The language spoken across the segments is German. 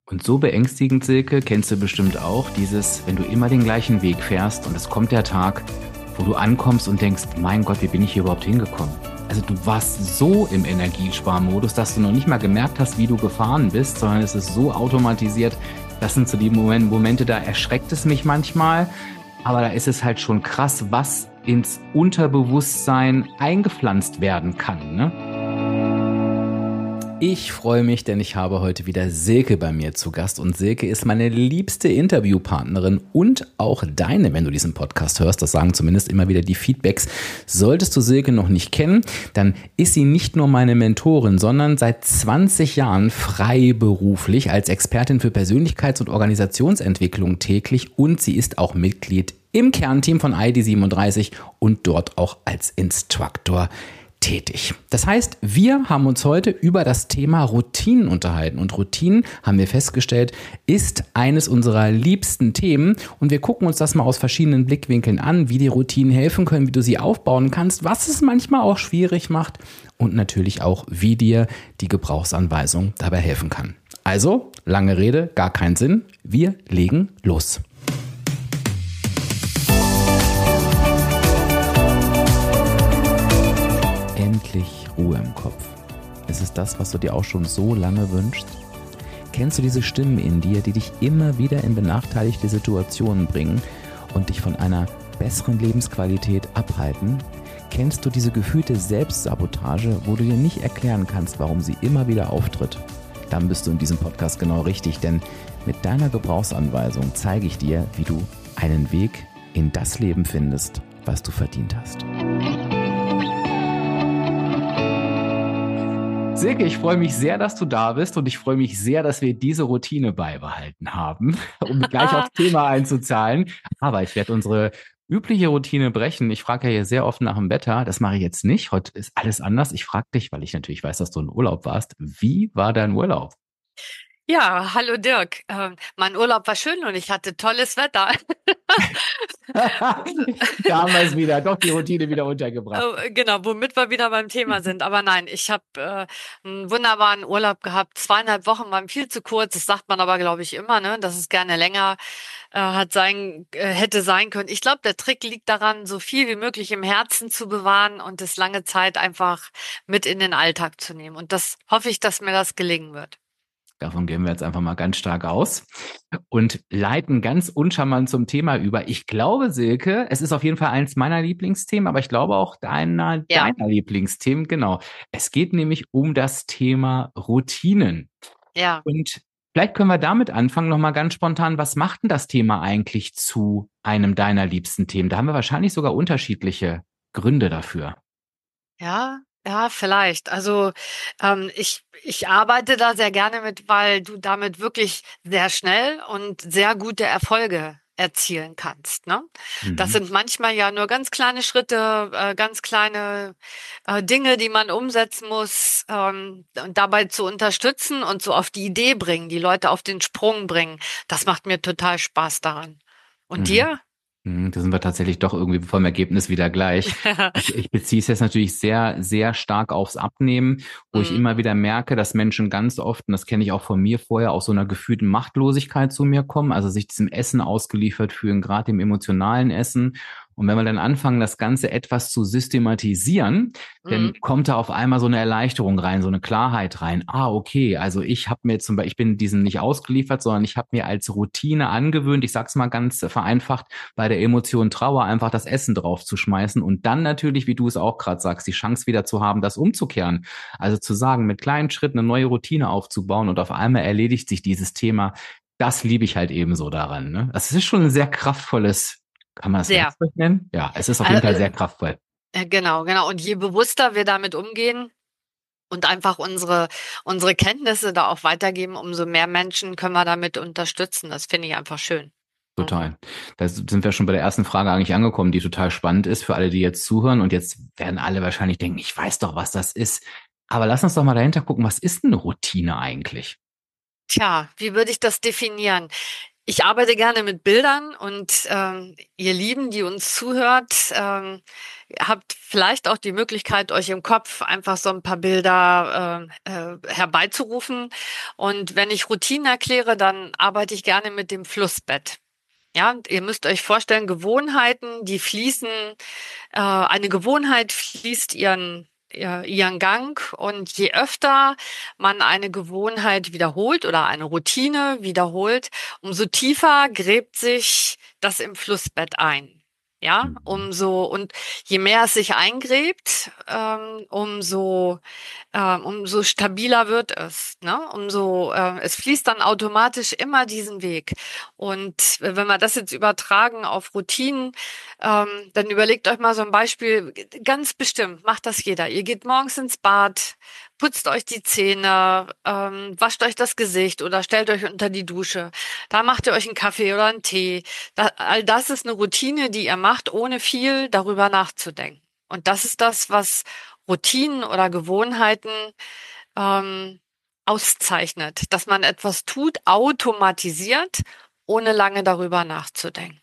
Und so beängstigend, Silke, kennst du bestimmt auch dieses, wenn du immer den gleichen Weg fährst und es kommt der Tag, wo du ankommst und denkst, mein Gott, wie bin ich hier überhaupt hingekommen? Also du warst so im Energiesparmodus, dass du noch nicht mal gemerkt hast, wie du gefahren bist, sondern es ist so automatisiert. Das sind so die Momente, da erschreckt es mich manchmal. Aber da ist es halt schon krass, was ins Unterbewusstsein eingepflanzt werden kann, ne? Ich freue mich, denn ich habe heute wieder Silke bei mir zu Gast und Silke ist meine liebste Interviewpartnerin und auch deine, wenn du diesen Podcast hörst. Das sagen zumindest immer wieder die Feedbacks. Solltest du Silke noch nicht kennen, dann ist sie nicht nur meine Mentorin, sondern seit 20 Jahren freiberuflich als Expertin für Persönlichkeits- und Organisationsentwicklung täglich und sie ist auch Mitglied im Kernteam von ID37 und dort auch als Instructor tätig. Das heißt, wir haben uns heute über das Thema Routinen unterhalten und Routinen, haben wir festgestellt, ist eines unserer liebsten Themen und wir gucken uns das mal aus verschiedenen Blickwinkeln an, wie die Routinen helfen können, wie du sie aufbauen kannst, was es manchmal auch schwierig macht und natürlich auch, wie dir die Gebrauchsanweisung dabei helfen kann. Also, lange Rede, gar keinen Sinn, wir legen los. Endlich Ruhe im Kopf. Ist es das, was du dir auch schon so lange wünschst? Kennst du diese Stimmen in dir, die dich immer wieder in benachteiligte Situationen bringen und dich von einer besseren Lebensqualität abhalten? Kennst du diese gefühlte Selbstsabotage, wo du dir nicht erklären kannst, warum sie immer wieder auftritt? Dann bist du in diesem Podcast genau richtig, denn mit deiner Gebrauchsanweisung zeige ich dir, wie du einen Weg in das Leben findest, was du verdient hast. Silke, ich freue mich sehr, dass du da bist und ich freue mich sehr, dass wir diese Routine beibehalten haben, um gleich aufs Thema einzuzahlen. Aber ich werde unsere übliche Routine brechen. Ich frage ja hier sehr oft nach dem Wetter. Das mache ich jetzt nicht. Heute ist alles anders. Ich frage dich, weil ich natürlich weiß, dass du in Urlaub warst. Wie war dein Urlaub? Ja, hallo Dirk. Mein Urlaub war schön und ich hatte tolles Wetter. Da haben wir es wieder, doch die Routine wieder untergebracht. Genau, womit wir wieder beim Thema sind. Aber nein, ich habe einen wunderbaren Urlaub gehabt. 2,5 Wochen waren viel zu kurz. Das sagt man aber, glaube ich, immer, ne, dass es gerne länger hätte sein können. Ich glaube, der Trick liegt daran, so viel wie möglich im Herzen zu bewahren und es lange Zeit einfach mit in den Alltag zu nehmen. Und das hoffe ich, dass mir das gelingen wird. Davon gehen wir jetzt einfach mal ganz stark aus und leiten ganz uncharmant zum Thema über. Ich glaube, Silke, es ist auf jeden Fall eins meiner Lieblingsthemen, aber ich glaube auch deiner Ja. Lieblingsthemen. Genau. Es geht nämlich um das Thema Routinen. Ja. Und vielleicht können wir damit anfangen, nochmal ganz spontan. Was macht denn das Thema eigentlich zu einem deiner liebsten Themen? Da haben wir wahrscheinlich sogar unterschiedliche Gründe dafür. Ja, ja, vielleicht. Also ich arbeite da sehr gerne mit, weil du damit wirklich sehr schnell und sehr gute Erfolge erzielen kannst, ne? Das Mhm. sind manchmal ja nur ganz kleine Schritte, ganz kleine Dinge, die man umsetzen muss, und dabei zu unterstützen und so auf die Idee bringen, die Leute auf den Sprung bringen. Das macht mir total Spaß daran. Und Mhm. dir? Da sind wir tatsächlich doch irgendwie vom Ergebnis wieder gleich. Ich beziehe es jetzt natürlich sehr, sehr stark aufs Abnehmen, wo ich Mhm. immer wieder merke, dass Menschen ganz oft, und das kenne ich auch von mir vorher, aus so einer gefühlten Machtlosigkeit zu mir kommen, also sich diesem Essen ausgeliefert fühlen, gerade dem emotionalen Essen. Und wenn wir dann anfangen, das Ganze etwas zu systematisieren, dann Mhm. kommt da auf einmal so eine Erleichterung rein, so eine Klarheit rein. Ah, okay, also ich habe mir zum Beispiel, ich bin diesem nicht ausgeliefert, sondern ich habe mir als Routine angewöhnt, ich sag's mal ganz vereinfacht, bei der Emotion Trauer einfach das Essen draufzuschmeißen und dann natürlich, wie du es auch gerade sagst, die Chance wieder zu haben, das umzukehren. Also zu sagen, mit kleinen Schritten eine neue Routine aufzubauen und auf einmal erledigt sich dieses Thema. Das liebe ich halt ebenso daran. Ne? Das ist schon ein sehr kraftvolles, kann man das Sehr. Werkzeug nennen? Ja, es ist auf jeden Fall Äh, sehr kraftvoll. Genau, genau. Und je bewusster wir damit umgehen und einfach unsere Kenntnisse da auch weitergeben, umso mehr Menschen können wir damit unterstützen. Das finde ich einfach schön. Mhm. Total. Da sind wir schon bei der ersten Frage eigentlich angekommen, die total spannend ist für alle, die jetzt zuhören. Und jetzt werden alle wahrscheinlich denken, ich weiß doch, was das ist. Aber lass uns doch mal dahinter gucken, was ist eine Routine eigentlich? Tja, wie würde ich das definieren? Ich arbeite gerne mit Bildern und ihr Lieben, die uns zuhört, habt vielleicht auch die Möglichkeit, euch im Kopf einfach so ein paar Bilder herbeizurufen. Und wenn ich Routinen erkläre, dann arbeite ich gerne mit dem Flussbett. Ja, ihr müsst euch vorstellen, Gewohnheiten, die fließen, eine Gewohnheit fließt ihren Gang und je öfter man eine Gewohnheit wiederholt oder eine Routine wiederholt, umso tiefer gräbt sich das im Flussbett ein. Ja, Mhm. und je mehr es sich eingräbt, umso stabiler wird es, ne? Es fließt dann automatisch immer diesen Weg. Und wenn wir das jetzt übertragen auf Routinen, dann überlegt euch mal so ein Beispiel. Ganz bestimmt macht das jeder. Ihr geht morgens ins Bad, putzt euch die Zähne, wascht euch das Gesicht oder stellt euch unter die Dusche. Da macht ihr euch einen Kaffee oder einen Tee. All das ist eine Routine, die ihr macht, ohne viel darüber nachzudenken. Und das ist das, was Routinen oder Gewohnheiten ähm, auszeichnet, dass man etwas tut, automatisiert, ohne lange darüber nachzudenken.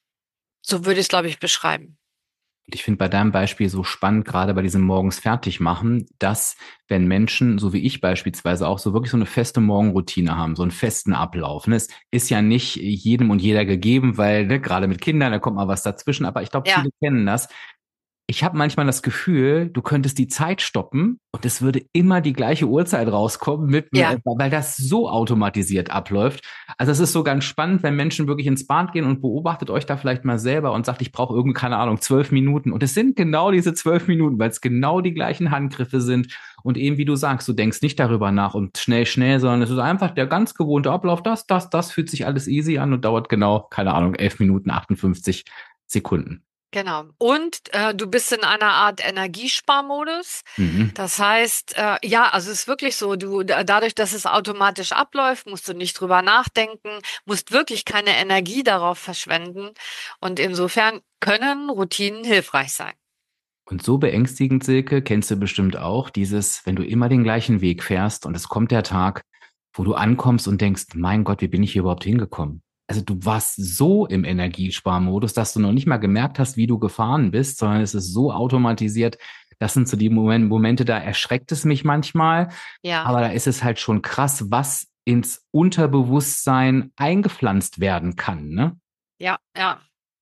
So würde ich es, glaube ich, beschreiben. Und ich finde bei deinem Beispiel so spannend, gerade bei diesem morgens fertig machen, dass wenn Menschen, so wie ich beispielsweise auch, so wirklich so eine feste Morgenroutine haben, so einen festen Ablauf. Ne? Es ist ja nicht jedem und jeder gegeben, weil ne, gerade mit Kindern, da kommt mal was dazwischen, aber ich glaube, Ja, viele kennen das. Ich habe manchmal das Gefühl, du könntest die Zeit stoppen und es würde immer die gleiche Uhrzeit rauskommen, ja, weil das so automatisiert abläuft. Also es ist so ganz spannend, wenn Menschen wirklich ins Bad gehen und beobachtet euch da vielleicht mal selber und sagt, ich brauche irgendwie, keine Ahnung, 12 Minuten. Und es sind genau diese 12 Minuten, weil es genau die gleichen Handgriffe sind. Und eben wie du sagst, du denkst nicht darüber nach und schnell, schnell, sondern es ist einfach der ganz gewohnte Ablauf. Das fühlt sich alles easy an und dauert genau, keine Ahnung, 11 Minuten, 58 Sekunden. genau. Und du bist in einer Art Energiesparmodus. Mhm. Das heißt, ja, also es ist wirklich so, dadurch, dass es automatisch abläuft, musst du nicht drüber nachdenken, musst wirklich keine Energie darauf verschwenden. Und insofern können Routinen hilfreich sein. Und so beängstigend, Silke, kennst du bestimmt auch dieses, wenn du immer den gleichen Weg fährst und es kommt der Tag, wo du ankommst und denkst, mein Gott, wie bin ich hier überhaupt hingekommen? Also du warst so im Energiesparmodus, dass du noch nicht mal gemerkt hast, wie du gefahren bist, sondern es ist so automatisiert. Das sind so die Momente, da erschreckt es mich manchmal, Ja, aber da ist es halt schon krass, was ins Unterbewusstsein eingepflanzt werden kann, ne? ja, ja.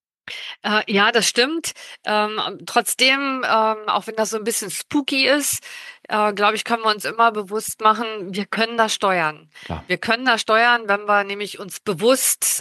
Ja, das stimmt. Trotzdem, auch wenn das so ein bisschen spooky ist, glaube ich, können wir uns immer bewusst machen, wir können das steuern. Klar. Wir können das steuern, wenn wir nämlich uns bewusst,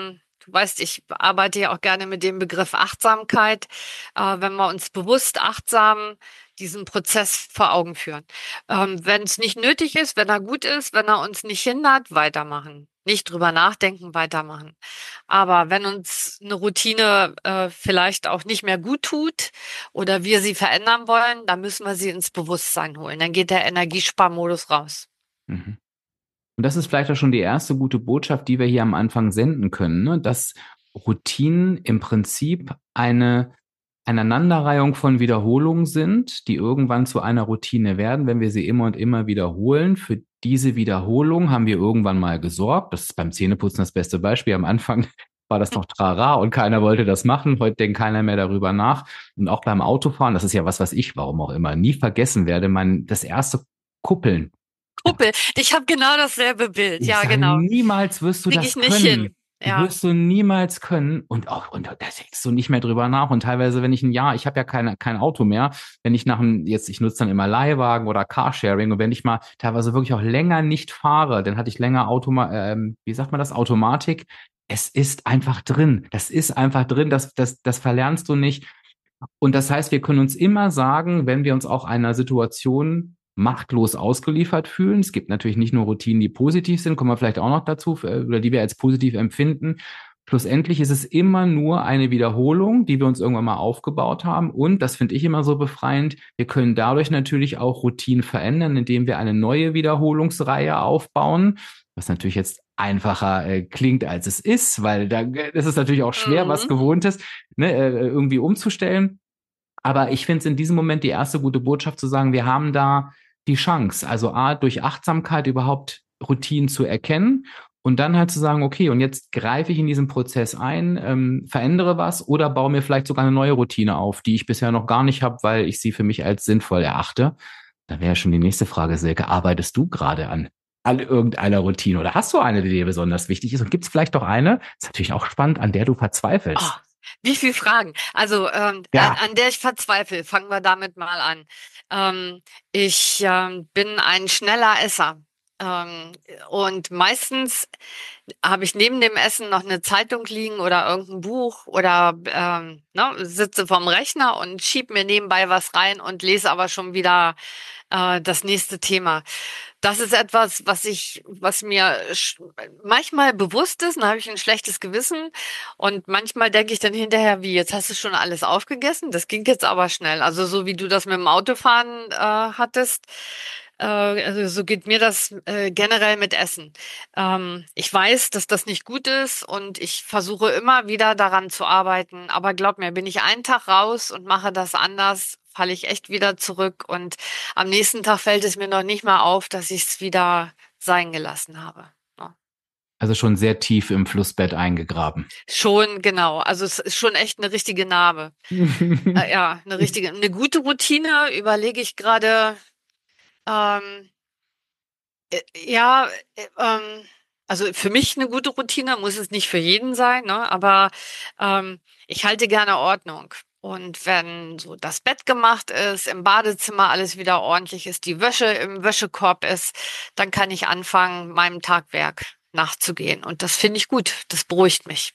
du weißt, ich arbeite ja auch gerne mit dem Begriff Achtsamkeit, wenn wir uns bewusst achtsam diesen Prozess vor Augen führen. Wenn es nicht nötig ist, wenn er gut ist, wenn er uns nicht hindert, weitermachen. Nicht drüber nachdenken, weitermachen. Aber wenn uns eine Routine vielleicht auch nicht mehr gut tut oder wir sie verändern wollen, dann müssen wir sie ins Bewusstsein holen. Dann geht der Energiesparmodus raus. Mhm. Und das ist vielleicht auch schon die erste gute Botschaft, die wir hier am Anfang senden können, ne? Dass Routinen im Prinzip eine Aneinanderreihung von Wiederholungen sind, die irgendwann zu einer Routine werden, wenn wir sie immer und immer wiederholen. Für diese Wiederholung haben wir irgendwann mal gesorgt. Das ist beim Zähneputzen das beste Beispiel. Am Anfang war das noch Trara und keiner wollte das machen. Heute denkt keiner mehr darüber nach. Und auch beim Autofahren, das ist ja was, was ich, warum auch immer, nie vergessen werde, das erste Kuppeln. Kuppel, ich habe genau dasselbe Bild. Ich Ja, sage, genau. niemals wirst du Kriege das ich nicht können. hin. Ja. Wirst du niemals können. Und da denkst du nicht mehr drüber nach. Und teilweise, wenn ich ein Jahr, ich habe ja kein Auto mehr, wenn ich ich nutze dann immer Leihwagen oder Carsharing und wenn ich mal teilweise wirklich auch länger nicht fahre, dann hatte ich länger wie sagt man das, Automatik. Es ist einfach drin. Das ist einfach drin. Das verlernst du nicht. Und das heißt, wir können uns immer sagen, wenn wir uns auch einer Situation machtlos ausgeliefert fühlen. Es gibt natürlich nicht nur Routinen, die positiv sind, kommen wir vielleicht auch noch dazu, oder die wir als positiv empfinden. Schlussendlich ist es immer nur eine Wiederholung, die wir uns irgendwann mal aufgebaut haben. Und das finde ich immer so befreiend. Wir können dadurch natürlich auch Routinen verändern, indem wir eine neue Wiederholungsreihe aufbauen, was natürlich jetzt einfacher klingt, als es ist, weil das ist natürlich auch schwer, was Mhm. Gewohntes ne, irgendwie umzustellen. Aber ich finde es in diesem Moment die erste gute Botschaft zu sagen, wir haben da die Chance, also A, durch Achtsamkeit überhaupt Routinen zu erkennen Und dann halt zu sagen, okay, und jetzt greife ich in diesen Prozess ein, verändere was oder baue mir vielleicht sogar eine neue Routine auf, die ich bisher noch gar nicht habe, weil ich sie für mich als sinnvoll erachte. Da wäre schon die nächste Frage, Silke, arbeitest du gerade an irgendeiner Routine oder hast du eine, die dir besonders wichtig ist? Und gibt es vielleicht doch eine, ist natürlich auch spannend, an der du Oh, verzweifelst? wie viele Fragen. Also Ja, an der ich verzweifle, fangen wir damit mal an. Ich bin ein schneller Esser. Ähm, und meistens habe ich neben dem Essen noch eine Zeitung liegen oder irgendein Buch oder ne, sitze vorm Rechner und schieb mir nebenbei was rein und lese aber schon wieder das nächste Thema. Das ist etwas, was mir manchmal bewusst ist, dann habe ich ein schlechtes Gewissen und manchmal denke ich dann hinterher, wie, jetzt hast du schon alles aufgegessen? Das ging jetzt aber schnell. Also so wie du das mit dem Autofahren hattest, also so geht mir das generell mit Essen. Ich weiß, dass das nicht gut ist und ich versuche immer wieder daran zu arbeiten. Aber glaub mir, bin ich einen Tag raus und mache das anders, falle ich echt wieder zurück und am nächsten Tag fällt es mir noch nicht mal auf, dass ich es wieder sein gelassen habe. Ja. also schon sehr tief im Flussbett eingegraben. Schon, genau. Also es ist schon echt eine richtige Narbe. Ja, eine gute Routine überlege ich gerade. Ähm, ja, also für mich eine gute Routine muss es nicht für jeden sein, ne? Aber ähm, ich halte gerne Ordnung. Und wenn so das Bett gemacht ist, im Badezimmer alles wieder ordentlich ist, die Wäsche im Wäschekorb ist, dann kann ich anfangen, meinem Tagwerk nachzugehen. Und das finde ich gut. Das beruhigt mich.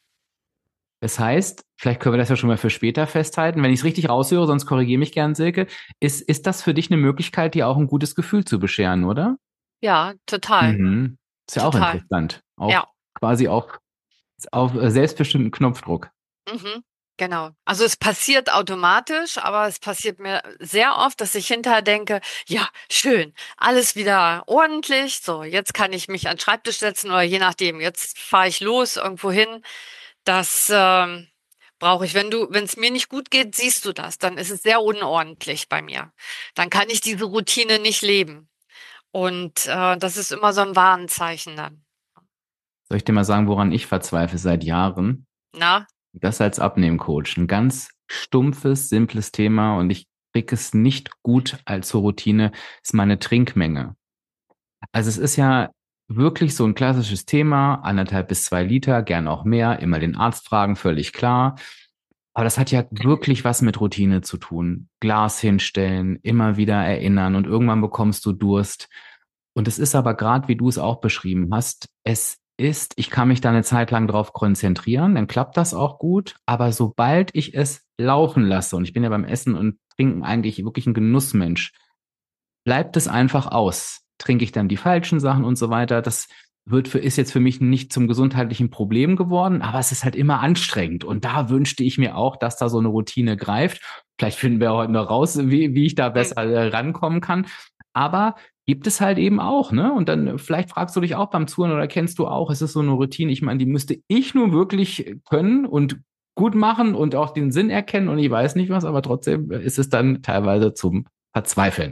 Das heißt, vielleicht können wir das ja schon mal für später festhalten. Wenn ich es richtig raushöre, sonst korrigiere mich gern, Silke. Ist das für dich eine Möglichkeit, dir auch ein gutes Gefühl zu bescheren, oder? Ja, total, Mhm. Ist ja auch total. interessant. Auch Ja. quasi auf selbstbestimmten Knopfdruck. Mhm, genau. Also es passiert automatisch, aber es passiert mir sehr oft, dass ich hinterher denke, ja, schön, alles wieder ordentlich. So, jetzt kann ich mich an den Schreibtisch setzen oder je nachdem, jetzt fahre ich los irgendwo hin. Das brauche ich. Wenn es mir nicht gut geht, siehst du das. Dann ist es sehr unordentlich bei mir. Dann kann ich diese Routine nicht leben. Und das ist immer so ein Warnzeichen dann. Soll ich dir mal sagen, woran ich verzweifle seit Jahren? Na? Das als Abnehmcoach. Ein ganz stumpfes, simples Thema und ich kriege es nicht gut als so Routine, ist meine Trinkmenge. Also es ist ja wirklich so ein klassisches Thema, 1,5 bis 2 Liter, gern auch mehr, immer den Arzt fragen, völlig klar. Aber das hat ja wirklich was mit Routine zu tun. Glas hinstellen, immer wieder erinnern und irgendwann bekommst du Durst. Und es ist aber gerade, wie du es auch beschrieben hast, ich kann mich da eine Zeit lang drauf konzentrieren, dann klappt das auch gut. Aber sobald ich es laufen lasse, und ich bin ja beim Essen und Trinken eigentlich wirklich ein Genussmensch, bleibt es einfach aus. Trinke ich dann die falschen Sachen und so weiter. Ist jetzt für mich nicht zum gesundheitlichen Problem geworden, aber es ist halt immer anstrengend. Und da wünschte ich mir auch, dass da so eine Routine greift. Vielleicht finden wir heute noch raus, wie ich da Hm. besser rankommen kann. Aber gibt es halt eben auch, ne? Und dann vielleicht fragst du dich auch beim Zuhören oder kennst du auch, es ist so eine Routine, ich meine, die müsste ich nur wirklich können und gut machen und auch den Sinn erkennen und ich weiß nicht was, aber trotzdem ist es dann teilweise zum Verzweifeln.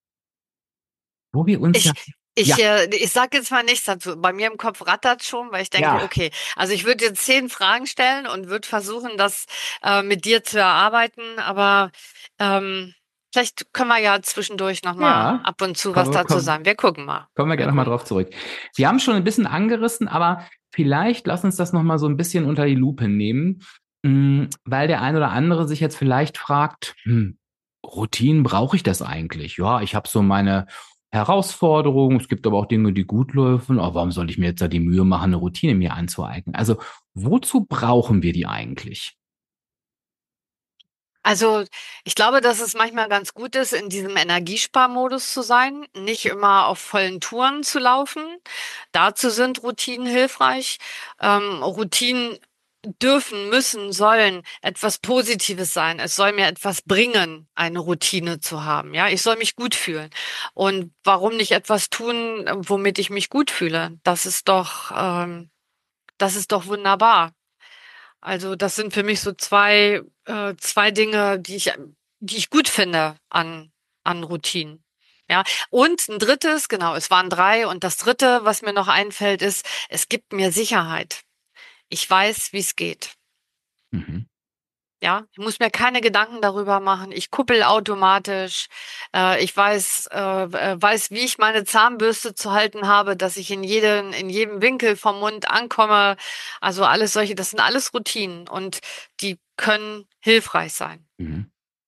Wo wir uns ja, ja, Ich sage jetzt mal nichts dazu. Bei mir im Kopf rattert schon, weil ich denke, ja, okay, also ich würde jetzt 10 Fragen stellen und würde versuchen, das mit dir zu erarbeiten, aber ähm, vielleicht können wir ja zwischendurch noch mal ja, ab und zu was kommen, dazu kommen, sagen. Wir gucken mal. kommen wir Wir gerne nochmal gucken. drauf zurück. Wir haben schon ein bisschen angerissen, aber vielleicht lass uns das nochmal so ein bisschen unter die Lupe nehmen, weil der ein oder andere sich jetzt vielleicht fragt, Routinen, brauche ich das eigentlich? Ja, ich habe so meine Herausforderungen, es gibt aber auch Dinge, die gut laufen, aber warum soll ich mir jetzt da die Mühe machen, eine Routine mir anzueignen? Also, wozu brauchen wir die eigentlich? Also, ich glaube, dass es manchmal ganz gut ist, in diesem Energiesparmodus zu sein, nicht immer auf vollen Touren zu laufen. Dazu sind Routinen hilfreich. Routinen dürfen, müssen, sollen etwas Positives sein. Es soll mir etwas bringen, eine Routine zu haben. Ja, ich soll mich gut fühlen. Und warum nicht etwas tun, womit ich mich gut fühle? Das ist doch wunderbar. Also das sind für mich so zwei Dinge, die ich gut finde an Routinen. Ja, und ein drittes, genau, es waren drei. Und das dritte, was mir noch einfällt, ist, es gibt mir Sicherheit. Ich weiß, wie es geht. Mhm. Ja, ich muss mir keine Gedanken darüber machen. Ich kuppel automatisch. Ich weiß, wie ich meine Zahnbürste zu halten habe, dass ich in jedem Winkel vom Mund ankomme. Also alles solche, das sind alles Routinen und die können hilfreich sein. Mhm.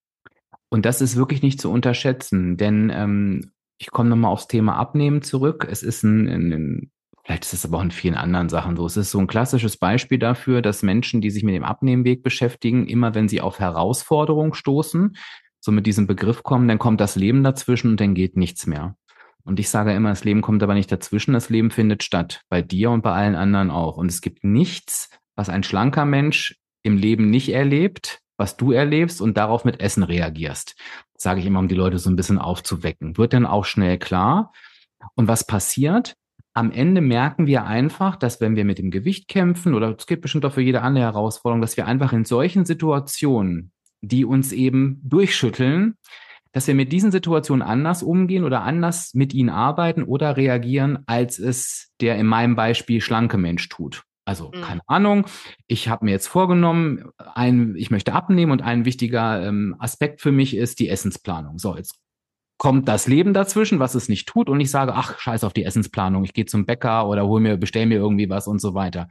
Und das ist wirklich nicht zu unterschätzen, denn ich komme nochmal aufs Thema Abnehmen zurück. Es ist vielleicht ist es aber auch in vielen anderen Sachen so. Es ist so ein klassisches Beispiel dafür, dass Menschen, die sich mit dem Abnehmweg beschäftigen, immer wenn sie auf Herausforderungen stoßen, so mit diesem Begriff kommen, dann kommt das Leben dazwischen und dann geht nichts mehr. Und ich sage immer, das Leben kommt aber nicht dazwischen, das Leben findet statt, bei dir und bei allen anderen auch. Und es gibt nichts, was ein schlanker Mensch im Leben nicht erlebt, was du erlebst und darauf mit Essen reagierst. Das sage ich immer, um die Leute so ein bisschen aufzuwecken. Wird dann auch schnell klar. Und was passiert? Am Ende merken wir einfach, dass wenn wir mit dem Gewicht kämpfen, oder es gibt bestimmt auch für jede andere Herausforderung, dass wir einfach in solchen Situationen, die uns eben durchschütteln, dass wir mit diesen Situationen anders umgehen oder anders mit ihnen arbeiten oder reagieren, als es der in meinem Beispiel schlanke Mensch tut. Also keine Mhm. Ahnung, ich habe mir jetzt vorgenommen, ich möchte abnehmen und ein wichtiger Aspekt für mich ist die Essensplanung. So, jetzt kommt das Leben dazwischen, was es nicht tut und ich sage, ach, scheiß auf die Essensplanung, ich gehe zum Bäcker oder bestell mir irgendwie was und so weiter.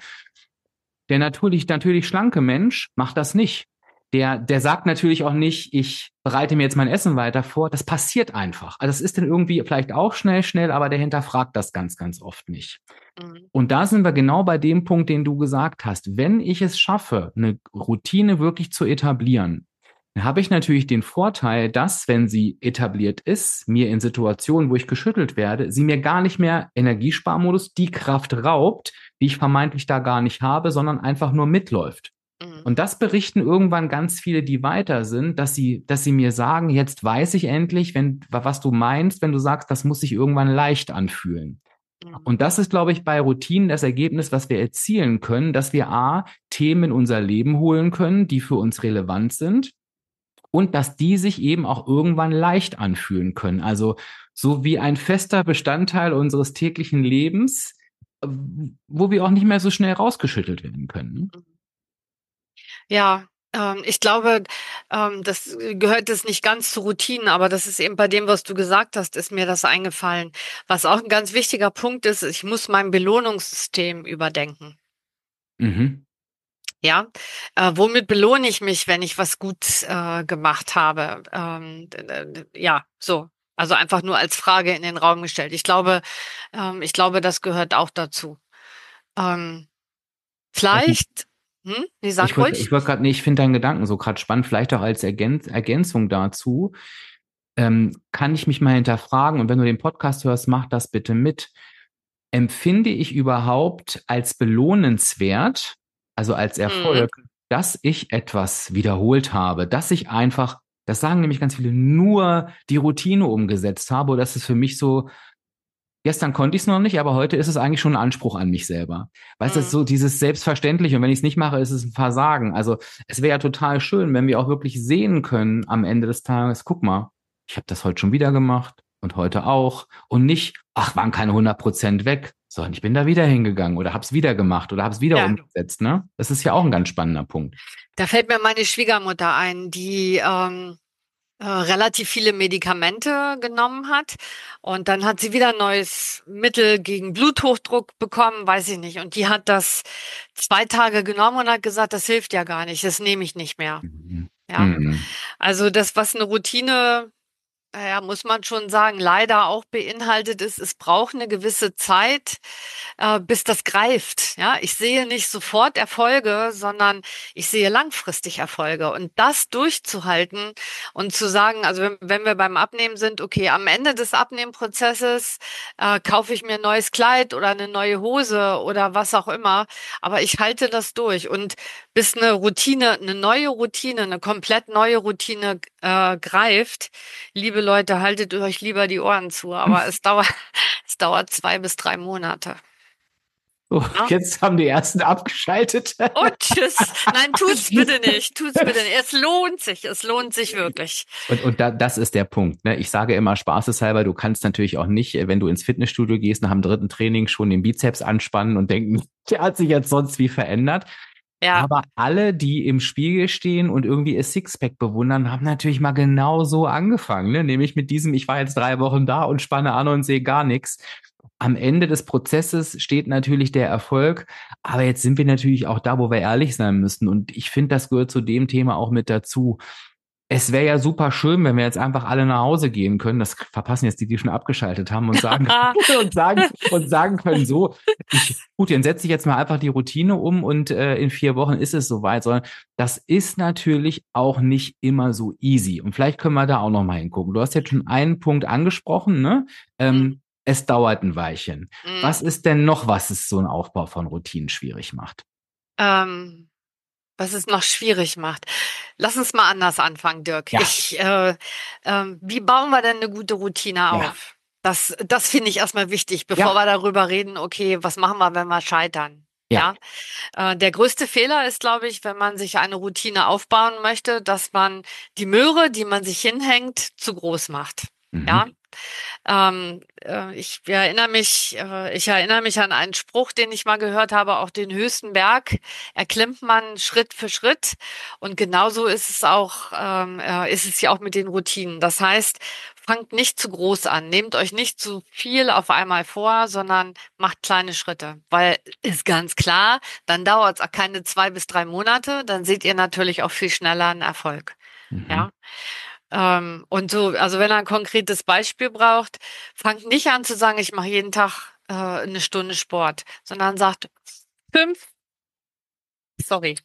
Der natürlich schlanke Mensch macht das nicht. Der sagt natürlich auch nicht, ich bereite mir jetzt mein Essen weiter vor. Das passiert einfach. Also es ist dann irgendwie vielleicht auch schnell, aber der hinterfragt das ganz oft nicht. Mhm. Und da sind wir genau bei dem Punkt, den du gesagt hast. Wenn ich es schaffe, eine Routine wirklich zu etablieren, dann habe ich natürlich den Vorteil, dass, wenn sie etabliert ist, mir in Situationen, wo ich geschüttelt werde, sie mir gar nicht mehr Energiesparmodus die Kraft raubt, die ich vermeintlich da gar nicht habe, sondern einfach nur mitläuft. Mhm. Und das berichten irgendwann ganz viele, die weiter sind, dass sie mir sagen, jetzt weiß ich endlich, was du meinst, wenn du sagst, das muss sich irgendwann leicht anfühlen. Mhm. Und das ist, glaube ich, bei Routinen das Ergebnis, was wir erzielen können, dass wir A, Themen in unser Leben holen können, die für uns relevant sind und dass die sich eben auch irgendwann leicht anfühlen können. Also so wie ein fester Bestandteil unseres täglichen Lebens, wo wir auch nicht mehr so schnell rausgeschüttelt werden können. Mhm. Ja, ich glaube, das gehört jetzt nicht ganz zu Routinen, aber das ist eben bei dem, was du gesagt hast, ist mir das eingefallen. Was auch ein ganz wichtiger Punkt ist, ich muss mein Belohnungssystem überdenken. Mhm. Ja, womit belohne ich mich, wenn ich was gut gemacht habe? Ja, so. Also einfach nur als Frage in den Raum gestellt. Ich glaube, das gehört auch dazu. Ähm, vielleicht, nee, sag ruhig. Ich wollte gerade, nee, ich finde deinen Gedanken so gerade spannend, vielleicht auch als Ergänzung dazu. Kann ich mich mal hinterfragen, und wenn du den Podcast hörst, mach das bitte mit. Empfinde ich überhaupt als belohnenswert, also als Mhm. Erfolg, dass ich etwas wiederholt habe, dass ich einfach, das sagen nämlich ganz viele, nur die Routine umgesetzt habe, oder das ist für mich so, gestern konnte ich es noch nicht, aber heute ist es eigentlich schon ein Anspruch an mich selber. Weißt du, das ist Mhm. so dieses Selbstverständliche, und wenn ich es nicht mache, ist es ein Versagen. Also es wäre ja total schön, wenn wir auch wirklich sehen können am Ende des Tages, guck mal, ich habe das heute schon wieder gemacht und heute auch, und nicht, ach, waren keine 100% weg, sondern ich bin da wieder hingegangen oder hab's wieder gemacht oder hab's wieder Ja. umgesetzt, ne? Das ist ja auch ein ganz spannender Punkt. Da fällt mir meine Schwiegermutter ein, die relativ viele Medikamente genommen hat. Und dann hat sie wieder ein neues Mittel gegen Bluthochdruck bekommen, weiß ich nicht. Und die hat das 2 Tage genommen und hat gesagt, das hilft ja gar nicht, das nehme ich nicht mehr. Mhm. Ja, Mhm. also das, was eine Routine, ja, muss man schon sagen, leider auch beinhaltet ist, es braucht eine gewisse Zeit, bis das greift. Ja, ich sehe nicht sofort Erfolge, sondern ich sehe langfristig Erfolge. Und das durchzuhalten und zu sagen, also wenn wir beim Abnehmen sind, okay, am Ende des Abnehmprozesses kaufe ich mir ein neues Kleid oder eine neue Hose oder was auch immer, aber ich halte das durch. Und bis eine Routine, eine neue Routine, eine komplett neue Routine greift, liebe Leute, haltet euch lieber die Ohren zu, aber es dauert, es dauert 2 bis 3 Monate. So, Ja? jetzt haben die ersten abgeschaltet. Und tschüss. Nein, tut's bitte nicht. Tut's bitte nicht. Es lohnt sich. Es lohnt sich wirklich. Das ist der Punkt. Ne? Ich sage immer spaßeshalber, du kannst natürlich auch nicht, wenn du ins Fitnessstudio gehst, nach dem dritten Training schon den Bizeps anspannen und denken, der hat sich jetzt sonst wie verändert. Ja. Aber alle, die im Spiegel stehen und irgendwie ihr Sixpack bewundern, haben natürlich mal genau so angefangen. Ne? Nämlich mit diesem, ich war jetzt 3 Wochen da und spanne an und sehe gar nichts. Am Ende des Prozesses steht natürlich der Erfolg, aber jetzt sind wir natürlich auch da, wo wir ehrlich sein müssen. Und ich finde, das gehört zu dem Thema auch mit dazu. Es wäre ja super schön, wenn wir jetzt einfach alle nach Hause gehen können. Das verpassen jetzt die, die schon abgeschaltet haben und sagen und sagen können, so, gut, dann setze ich jetzt mal einfach die Routine um und in 4 Wochen ist es soweit. Sondern das ist natürlich auch nicht immer so easy. Und vielleicht können wir da auch noch mal hingucken. Du hast jetzt schon einen Punkt angesprochen, ne? Mhm. Es dauert ein Weilchen. Was Mhm. ist denn noch, was es so ein Aufbau von Routinen schwierig macht? Ähm, Was es noch schwierig macht. Lass uns mal anders anfangen, Dirk. Ja, Wie bauen wir denn eine gute Routine ja, auf? Das finde ich erstmal wichtig, bevor ja, wir darüber reden, okay, was machen wir, wenn wir scheitern? ja. Ja, der größte Fehler ist, glaube ich, wenn man sich eine Routine aufbauen möchte, dass man die Möhre, die man sich hinhängt, zu groß macht. Ja, Mhm. ich erinnere mich an einen Spruch, den ich mal gehört habe, auch den höchsten Berg erklimmt man Schritt für Schritt. Und genauso ist es ja auch mit den Routinen. Das heißt, fangt nicht zu groß an, nehmt euch nicht zu viel auf einmal vor, sondern macht kleine Schritte. Weil ist ganz klar, dann dauert es auch keine 2 bis 3 Monate, dann seht ihr natürlich auch viel schneller einen Erfolg. Mhm. Ja. Und so, also wenn er ein konkretes Beispiel braucht, fangt nicht an zu sagen, ich mache jeden Tag 1 Stunde Sport, sondern sagt 5, sorry,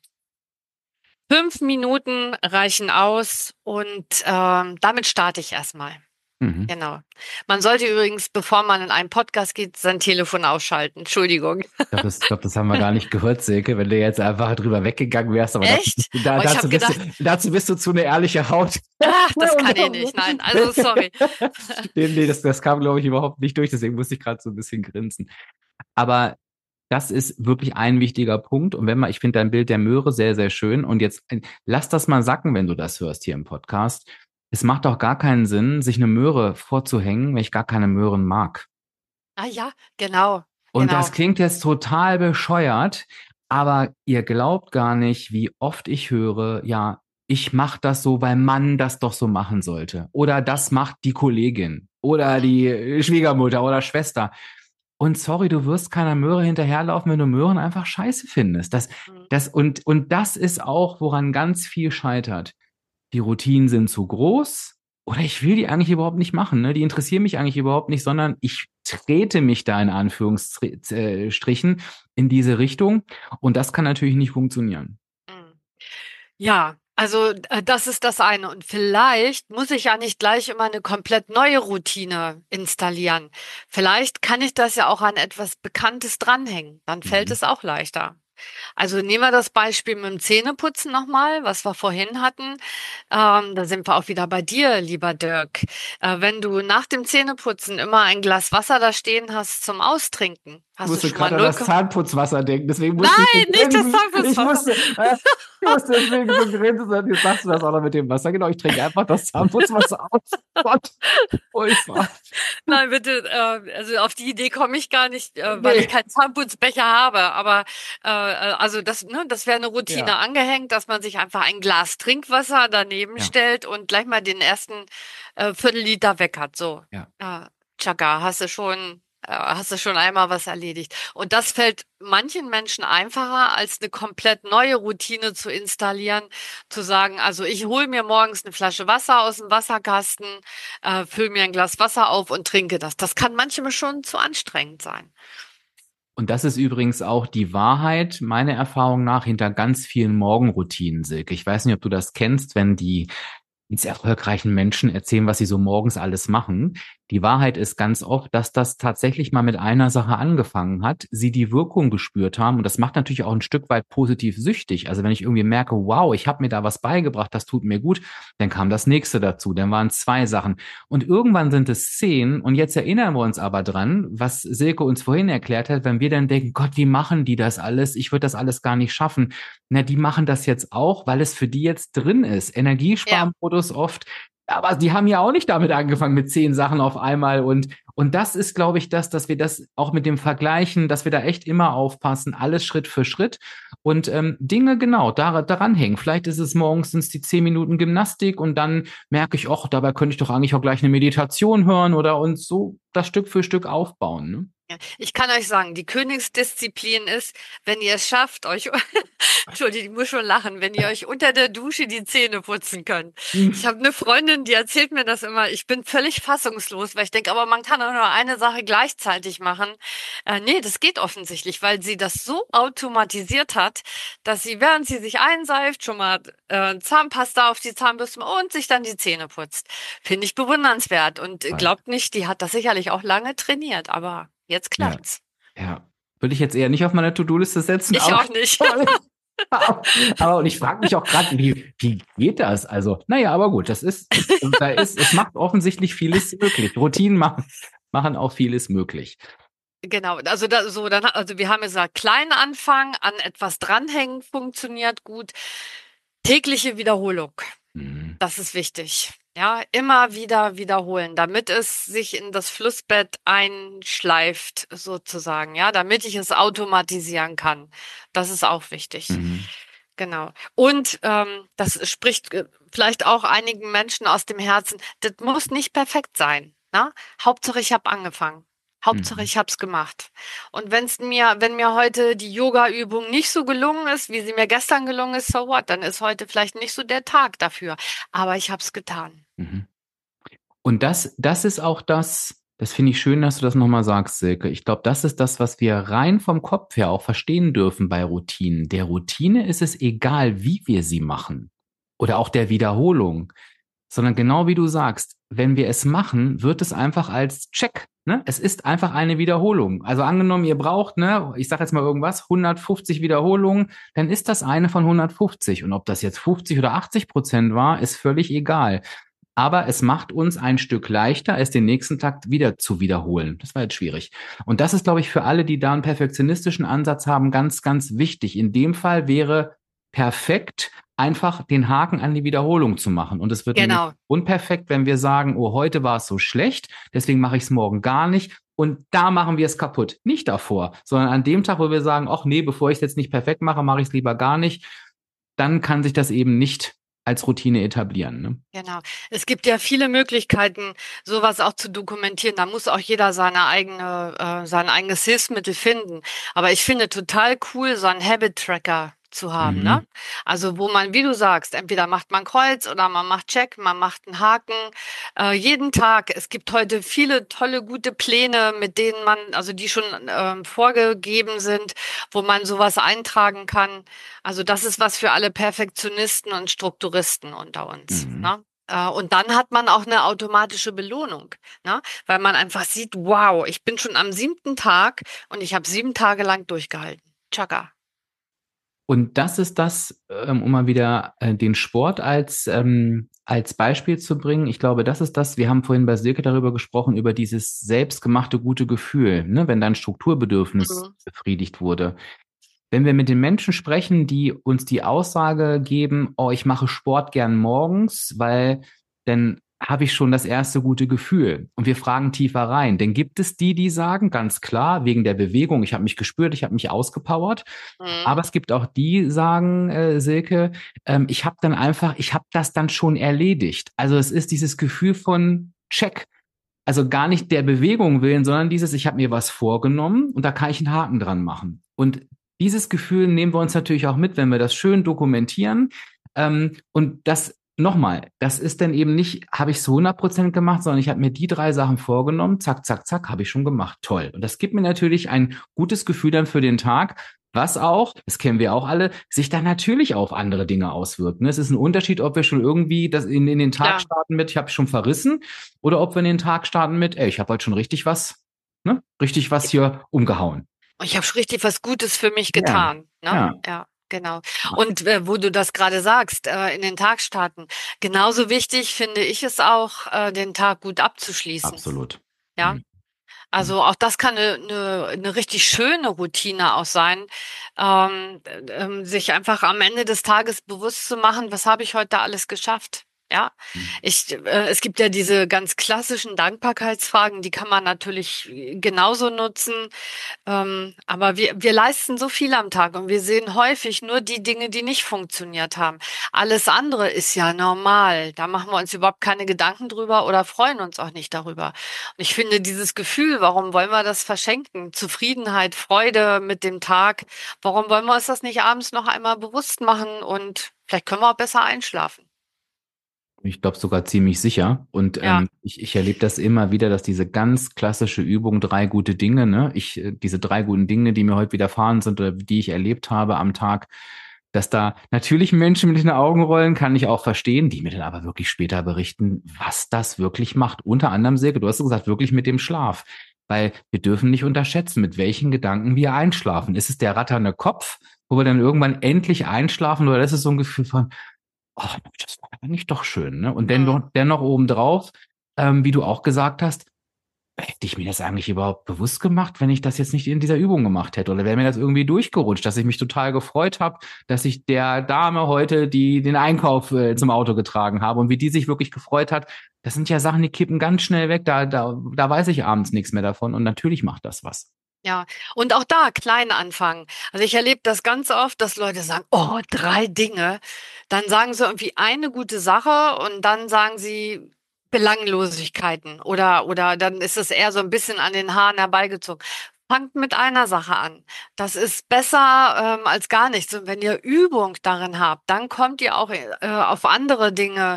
5 Minuten reichen aus und damit starte ich erstmal. Mhm. Genau. Man sollte übrigens, bevor man in einen Podcast geht, sein Telefon ausschalten. Entschuldigung. Ich glaub, das haben wir gar nicht gehört, Silke, wenn du jetzt einfach drüber weggegangen wärst. Aber Echt? Oh, ich habe gedacht, dazu bist du zu eine ehrliche Haut. ach, das kann ich nicht. Nein, also sorry. Nee, das kam, glaube ich, überhaupt nicht durch. Deswegen musste ich gerade so ein bisschen grinsen. Aber das ist wirklich ein wichtiger Punkt. Und wenn man, ich finde dein Bild der Möhre sehr, sehr schön. Und jetzt lass das mal sacken, wenn du das hörst hier im Podcast. Es macht doch gar keinen Sinn, sich eine Möhre vorzuhängen, wenn ich gar keine Möhren mag. Ah ja, genau, Und das genau. klingt jetzt total bescheuert, aber ihr glaubt gar nicht, wie oft ich höre, ja, ich mache das so, weil man das doch so machen sollte. Oder das macht die Kollegin oder Mhm. die Schwiegermutter oder Schwester. Und sorry, du wirst keiner Möhre hinterherlaufen, wenn du Möhren einfach scheiße findest. Mhm. Und das ist auch, woran ganz viel scheitert. Die Routinen sind zu groß oder ich will die eigentlich überhaupt nicht machen. Ne? Die interessieren mich eigentlich überhaupt nicht, sondern ich trete mich da in Anführungsstrichen in diese Richtung und das kann natürlich nicht funktionieren. Mhm. Ja, also das ist das eine. Und vielleicht muss ich ja nicht gleich immer eine komplett neue Routine installieren. Vielleicht kann ich das ja auch an etwas Bekanntes dranhängen. Dann fällt Mhm. es auch leichter. Also nehmen wir das Beispiel mit dem Zähneputzen nochmal, was wir vorhin hatten. Da sind wir auch wieder bei dir, lieber Dirk. Wenn du nach dem Zähneputzen immer ein Glas Wasser da stehen hast zum Austrinken, Ich hast du musste schon mal gerade an null. das Zahnputzwasser denken, deswegen musste ich so Nein, nicht das grinsen. Zahnputzwasser. Ich musste deswegen so grinsen und jetzt sagst du das auch noch mit dem Wasser. Genau, ich trinke einfach das Zahnputzwasser aus. Gott, furchtbar. Nein, bitte, also auf die Idee komme ich gar nicht, weil ich Nee. keinen Zahnputzbecher habe. Aber also das wäre eine Routine Ja, angehängt, dass man sich einfach ein Glas Trinkwasser daneben ja, stellt und gleich mal den ersten Viertel-Liter weg hat. So, ja. Chaka, hast du schon einmal was erledigt. Und das fällt manchen Menschen einfacher, als eine komplett neue Routine zu installieren, zu sagen, also ich hole mir morgens eine Flasche Wasser aus dem Wasserkasten, fülle mir ein Glas Wasser auf und trinke das. Das kann manchmal schon zu anstrengend sein. Und das ist übrigens auch die Wahrheit, meiner Erfahrung nach, hinter ganz vielen Morgenroutinen, Silke. Ich weiß nicht, ob du das kennst, wenn die ganz erfolgreichen Menschen erzählen, was sie so morgens alles machen. Die Wahrheit ist ganz oft, dass das tatsächlich mal mit einer Sache angefangen hat, sie die Wirkung gespürt haben und das macht natürlich auch ein Stück weit positiv süchtig. Also wenn ich irgendwie merke, wow, ich habe mir da was beigebracht, das tut mir gut, dann kam das nächste dazu, dann waren es 2 Sachen. Und irgendwann sind es 10 und jetzt erinnern wir uns aber dran, was Silke uns vorhin erklärt hat, wenn wir dann denken, Gott, wie machen die das alles? Ich würde das alles gar nicht schaffen. Na, die machen das jetzt auch, weil es für die jetzt drin ist. Ja. Energiesparmodus oft. Aber die haben ja auch nicht damit angefangen mit 10 Sachen auf einmal. Und das ist, glaube ich, dass wir das auch mit dem Vergleichen, dass wir da echt immer aufpassen, alles Schritt für Schritt und Dinge genau daran hängen. Vielleicht ist es morgens sind's die 10 Minuten Gymnastik und dann merke ich, ach, dabei könnte ich doch eigentlich auch gleich eine Meditation hören oder uns so das Stück für Stück aufbauen. Ne? Ja, ich kann euch sagen, die Königsdisziplin ist, wenn ihr es schafft, euch, Entschuldigung, ich muss schon lachen, wenn ihr euch unter der Dusche die Zähne putzen könnt. Ich habe eine Freundin, die erzählt mir das immer. Ich bin völlig fassungslos, weil ich denke, aber man kann auch nur eine Sache gleichzeitig machen. Nee, das geht offensichtlich, weil sie das so automatisiert hat, dass sie, während sie sich einseift, schon mal Zahnpasta auf die Zahnbürste und sich dann die Zähne putzt. Finde ich bewundernswert und glaubt nicht, die hat das sicherlich auch lange trainiert, aber jetzt Ja, klappt's. ja. Würde ich jetzt eher nicht auf meine To-Do-Liste setzen, Ich aber auch nicht. aber und ich frage mich auch gerade, wie geht das? Also, naja, aber gut, es macht offensichtlich vieles möglich. Routinen machen auch vieles möglich. Genau, also also wir haben gesagt, klein anfangen, an etwas dranhängen funktioniert gut. Tägliche Wiederholung, Mhm. das ist wichtig. Ja, immer wieder wiederholen, damit es sich in das Flussbett einschleift, sozusagen, ja, damit ich es automatisieren kann. Das ist auch wichtig. Mhm. Genau. Und das spricht vielleicht auch einigen Menschen aus dem Herzen. Das muss nicht perfekt sein. Ne? Hauptsache, ich habe angefangen. Hauptsache, Mhm. ich habe es gemacht. Und wenn mir heute die Yoga-Übung nicht so gelungen ist, wie sie mir gestern gelungen ist, so what? Dann ist heute vielleicht nicht so der Tag dafür. Aber ich habe es getan. Mhm. Und das ist auch das finde ich schön, dass du das nochmal sagst, Silke. Ich glaube, das ist das, was wir rein vom Kopf her auch verstehen dürfen bei Routinen. Der Routine ist es egal, wie wir sie machen. Oder auch der Wiederholung. Sondern genau wie du sagst, wenn wir es machen, wird es einfach als Check. Ne? Es ist einfach eine Wiederholung. Also angenommen, ihr braucht, ne, ich sage jetzt mal irgendwas, 150 Wiederholungen, dann ist das eine von 150. Und ob das jetzt 50 oder 80% war, ist völlig egal. Aber es macht uns ein Stück leichter, es den nächsten Tag wieder zu wiederholen. Das war jetzt schwierig. Und das ist, glaube ich, für alle, die da einen perfektionistischen Ansatz haben, ganz, ganz wichtig. In dem Fall wäre perfekt, einfach den Haken an die Wiederholung zu machen. Und es wird nämlich Genau. unperfekt, wenn wir sagen, oh, heute war es so schlecht, deswegen mache ich es morgen gar nicht. Und da machen wir es kaputt. Nicht davor, sondern an dem Tag, wo wir sagen, ach nee, bevor ich es jetzt nicht perfekt mache, mache ich es lieber gar nicht. Dann kann sich das eben nicht als Routine etablieren. Ne? Genau. Es gibt ja viele Möglichkeiten, sowas auch zu dokumentieren. Da muss auch jeder sein eigenes Hilfsmittel finden. Aber ich finde total cool, so einen Habit-Tracker zu haben, ne? Mhm. Also wo man, wie du sagst, entweder macht man Kreuz oder man macht Check, man macht einen Haken. Jeden Tag. Es gibt heute viele tolle, gute Pläne, mit denen man, also die schon vorgegeben sind, wo man sowas eintragen kann. Also das ist was für alle Perfektionisten und Strukturisten unter uns, Mhm. ne? Und dann hat man auch eine automatische Belohnung, ne? Weil man einfach sieht, wow, ich bin schon am 7. Tag und ich habe 7 Tage lang durchgehalten. Chaka. Und das ist das, um mal wieder den Sport als Beispiel zu bringen. Ich glaube, das ist das, wir haben vorhin bei Silke darüber gesprochen, über dieses selbstgemachte gute Gefühl, ne, wenn dein Strukturbedürfnis Mhm. befriedigt wurde. Wenn wir mit den Menschen sprechen, die uns die Aussage geben, oh, ich mache Sport gern morgens, weil dann habe ich schon das erste gute Gefühl. Und wir fragen tiefer rein. Denn gibt es die, die sagen, ganz klar, wegen der Bewegung, ich habe mich gespürt, ich habe mich ausgepowert. Mhm. Aber es gibt auch die, sagen, Silke, ich habe das dann schon erledigt. Also es ist dieses Gefühl von Check. Also gar nicht der Bewegung willen, sondern dieses, ich habe mir was vorgenommen und da kann ich einen Haken dran machen. Und dieses Gefühl nehmen wir uns natürlich auch mit, wenn wir das schön dokumentieren. Und das nochmal, das ist dann eben nicht, habe ich es zu 100% gemacht, sondern ich habe mir die 3 Sachen vorgenommen, zack, zack, zack, habe ich schon gemacht. Toll. Und das gibt mir natürlich ein gutes Gefühl dann für den Tag. Was auch, das kennen wir auch alle, sich dann natürlich auf andere Dinge auswirkt. Ne? Es ist ein Unterschied, ob wir schon irgendwie das in den Tag Klar. starten mit, ich habe schon verrissen, oder ob wir in den Tag starten mit, ey, ich habe heute schon richtig was, ne? Richtig was hier umgehauen. Ich habe schon richtig was Gutes für mich Ja, getan, ne? ja, Ja, genau. Und wo du das gerade sagst, in den Tag starten. Genauso wichtig finde ich es auch, den Tag gut abzuschließen. absolut. Ja. Mhm. Also auch das kann eine richtig schöne Routine auch sein, sich einfach am Ende des Tages bewusst zu machen, was habe ich heute alles geschafft? Ja, es gibt ja diese ganz klassischen Dankbarkeitsfragen, die kann man natürlich genauso nutzen. Aber wir leisten so viel am Tag und wir sehen häufig nur die Dinge, die nicht funktioniert haben. Alles andere ist ja normal. Da machen wir uns überhaupt keine Gedanken drüber oder freuen uns auch nicht darüber. Und ich finde dieses Gefühl, warum wollen wir das verschenken? Zufriedenheit, Freude mit dem Tag. Warum wollen wir uns das nicht abends noch einmal bewusst machen und vielleicht können wir auch besser einschlafen? Ich glaube sogar ziemlich sicher. Und Ja, ich erlebe das immer wieder, dass diese ganz klassische Übung, drei gute Dinge, ne, diese drei guten Dinge, die mir heute widerfahren sind oder die ich erlebt habe am Tag, dass da natürlich Menschen mit den Augen rollen, kann ich auch verstehen, die mir dann aber wirklich später berichten, was das wirklich macht. Unter anderem, Silke, du hast gesagt, wirklich mit dem Schlaf. Weil wir dürfen nicht unterschätzen, mit welchen Gedanken wir einschlafen. Ist es der ratternde Kopf, wo wir dann irgendwann endlich einschlafen, oder ist es so ein Gefühl von, oh, das war eigentlich doch schön, ne? Und mm, dennoch obendrauf, wie du auch gesagt hast, hätte ich mir das eigentlich überhaupt bewusst gemacht, wenn ich das jetzt nicht in dieser Übung gemacht hätte? Oder wäre mir das irgendwie durchgerutscht, dass ich mich total gefreut habe, dass ich der Dame heute den Einkauf zum Auto getragen habe und wie die sich wirklich gefreut hat. Das sind ja Sachen, die kippen ganz schnell weg. Da weiß ich abends nichts mehr davon. Und natürlich macht das was. ja, und auch da klein anfangen. Also ich erlebe das ganz oft, dass Leute sagen, oh, 3 Dinge. Dann sagen sie irgendwie eine gute Sache und dann sagen sie Belanglosigkeiten oder dann ist es eher so ein bisschen an den Haaren herbeigezogen. Fangt mit einer Sache an. Das ist besser als gar nichts. Und wenn ihr Übung darin habt, dann kommt ihr auch auf andere Dinge,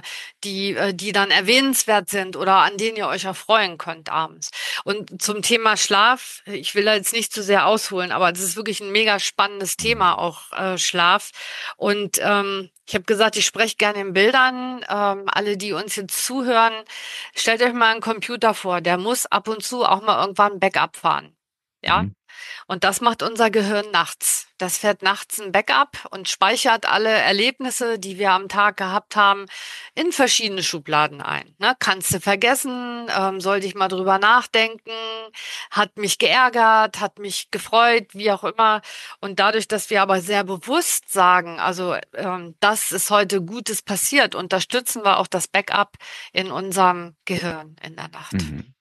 die dann erwähnenswert sind oder an denen ihr euch erfreuen könnt abends. Und zum Thema Schlaf, ich will da jetzt nicht zu sehr ausholen, aber das ist wirklich ein mega spannendes Thema, auch Schlaf. Und ich habe gesagt, ich spreche gerne in Bildern. Alle, die uns jetzt zuhören, stellt euch mal einen Computer vor, der muss ab und zu auch mal irgendwann ein Backup fahren. Ja, Mhm. und das macht unser Gehirn nachts. Das fährt nachts ein Backup und speichert alle Erlebnisse, die wir am Tag gehabt haben, in verschiedene Schubladen ein. Ne? Kannst du vergessen, sollte ich mal drüber nachdenken, hat mich geärgert, hat mich gefreut, wie auch immer. Und dadurch, dass wir aber sehr bewusst sagen, also das ist heute Gutes passiert, unterstützen wir auch das Backup in unserem Gehirn in der Nacht. Mhm.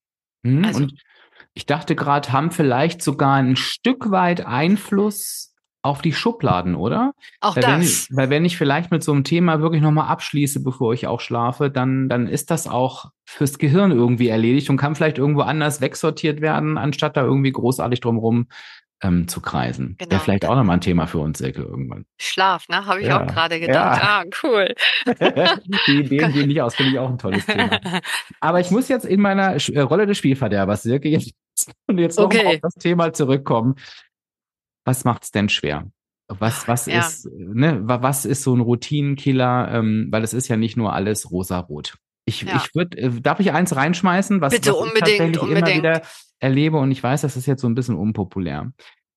Mhm. Also Und ich dachte gerade, haben vielleicht sogar ein Stück weit Einfluss auf die Schubladen, oder? auch das. Weil wenn ich vielleicht mit so einem Thema wirklich nochmal abschließe, bevor ich auch schlafe, dann ist das auch fürs Gehirn irgendwie erledigt und kann vielleicht irgendwo anders wegsortiert werden, anstatt da irgendwie großartig drumherum zu kreisen. Wäre Genau. vielleicht auch nochmal ein Thema für uns, Silke, irgendwann. Schlaf, ne? Habe ich auch Ja, gerade gedacht. ja. Ah, cool. Die Ideen gehen nicht aus, finde ich auch ein tolles Thema. Aber ich muss jetzt in meiner Rolle des Spielverderbers, Silke, jetzt nochmal auf Okay, das Thema zurückkommen. Was macht's denn schwer? ja, Was ist so ein Routinenkiller? Weil es ist ja nicht nur alles rosarot. ja. Darf ich eins reinschmeißen, Bitte was ich unbedingt, tatsächlich immer unbedingt. wieder erlebe und ich weiß, das ist jetzt so ein bisschen unpopulär.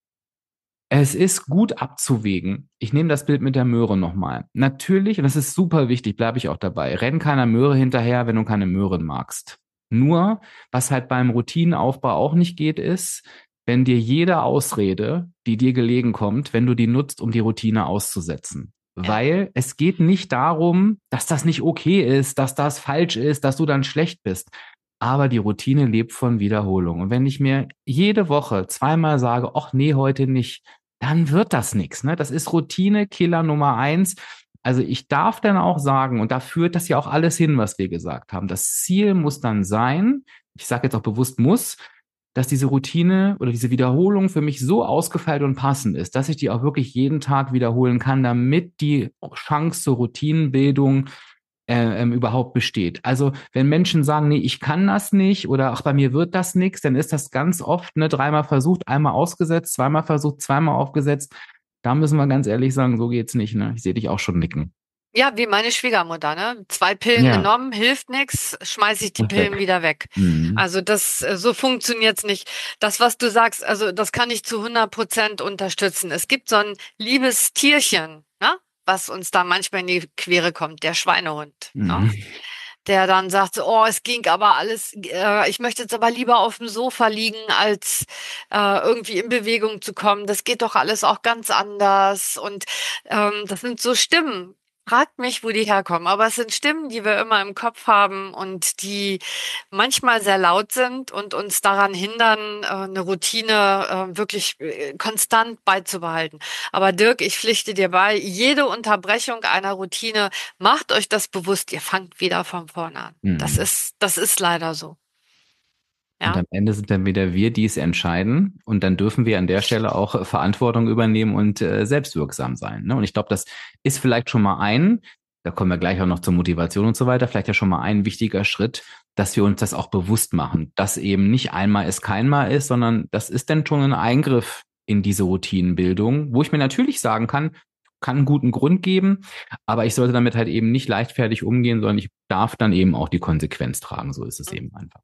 Es ist gut abzuwägen. Ich nehme das Bild mit der Möhre nochmal. Natürlich, und das ist super wichtig, bleibe ich auch dabei. Renn keiner Möhre hinterher, wenn du keine Möhren magst. Nur, was halt beim Routinenaufbau auch nicht geht, ist, wenn dir jede Ausrede, die dir gelegen kommt, wenn du die nutzt, um die Routine auszusetzen. Ja, Weil es geht nicht darum, dass das nicht okay ist, dass das falsch ist, dass du dann schlecht bist. Aber die Routine lebt von Wiederholung. Und wenn ich mir jede Woche zweimal sage, ach nee, heute nicht, dann wird das nichts. Ne? Das ist Routine-Killer Nummer eins. Also ich darf dann auch sagen, und da führt das ja auch alles hin, was wir gesagt haben. Das Ziel muss dann sein, ich sage jetzt auch bewusst muss, dass diese Routine oder diese Wiederholung für mich so ausgefeilt und passend ist, dass ich die auch wirklich jeden Tag wiederholen kann, damit die Chance zur Routinenbildung überhaupt besteht. Also wenn Menschen sagen, nee, ich kann das nicht oder ach, bei mir wird das nichts, dann ist das ganz oft, ne, dreimal versucht, einmal ausgesetzt, zweimal versucht, zweimal aufgesetzt. Da müssen wir ganz ehrlich sagen, so geht's nicht, ne? Ich sehe dich auch schon nicken. Ja, wie meine Schwiegermutter, ne? 2 Pillen Ja, genommen, hilft nix, schmeiße ich die und Pillen weg. wieder weg. Mhm. Also das, so funktioniert's nicht. Das, was du sagst, also das kann ich zu 100% unterstützen. Es gibt so ein liebes Tierchen, ne? Was uns da manchmal in die Quere kommt, der Schweinehund, ne? Mhm. Der dann sagt so, oh, es ging aber alles, ich möchte jetzt aber lieber auf dem Sofa liegen, als irgendwie in Bewegung zu kommen. Das geht doch alles auch ganz anders. Und das sind so Stimmen. Fragt mich, wo die herkommen. Aber es sind Stimmen, die wir immer im Kopf haben und die manchmal sehr laut sind und uns daran hindern, eine Routine wirklich konstant beizubehalten. Aber Dirk, ich pflichte dir bei, jede Unterbrechung einer Routine, macht euch das bewusst, ihr fangt wieder von vorne an. Mhm. Das ist leider so. Und Ja, am Ende sind dann wieder wir, die es entscheiden. Und dann dürfen wir an der Stelle auch Verantwortung übernehmen und selbstwirksam sein. Ne? Und ich glaube, das ist vielleicht schon mal da kommen wir gleich auch noch zur Motivation und so weiter, vielleicht ja schon mal ein wichtiger Schritt, dass wir uns das auch bewusst machen, dass eben nicht einmal ist kein Mal ist, sondern das ist dann schon ein Eingriff in diese Routinenbildung, wo ich mir natürlich sagen kann einen guten Grund geben, aber ich sollte damit halt eben nicht leichtfertig umgehen, sondern ich darf dann eben auch die Konsequenz tragen. So ist es eben einfach.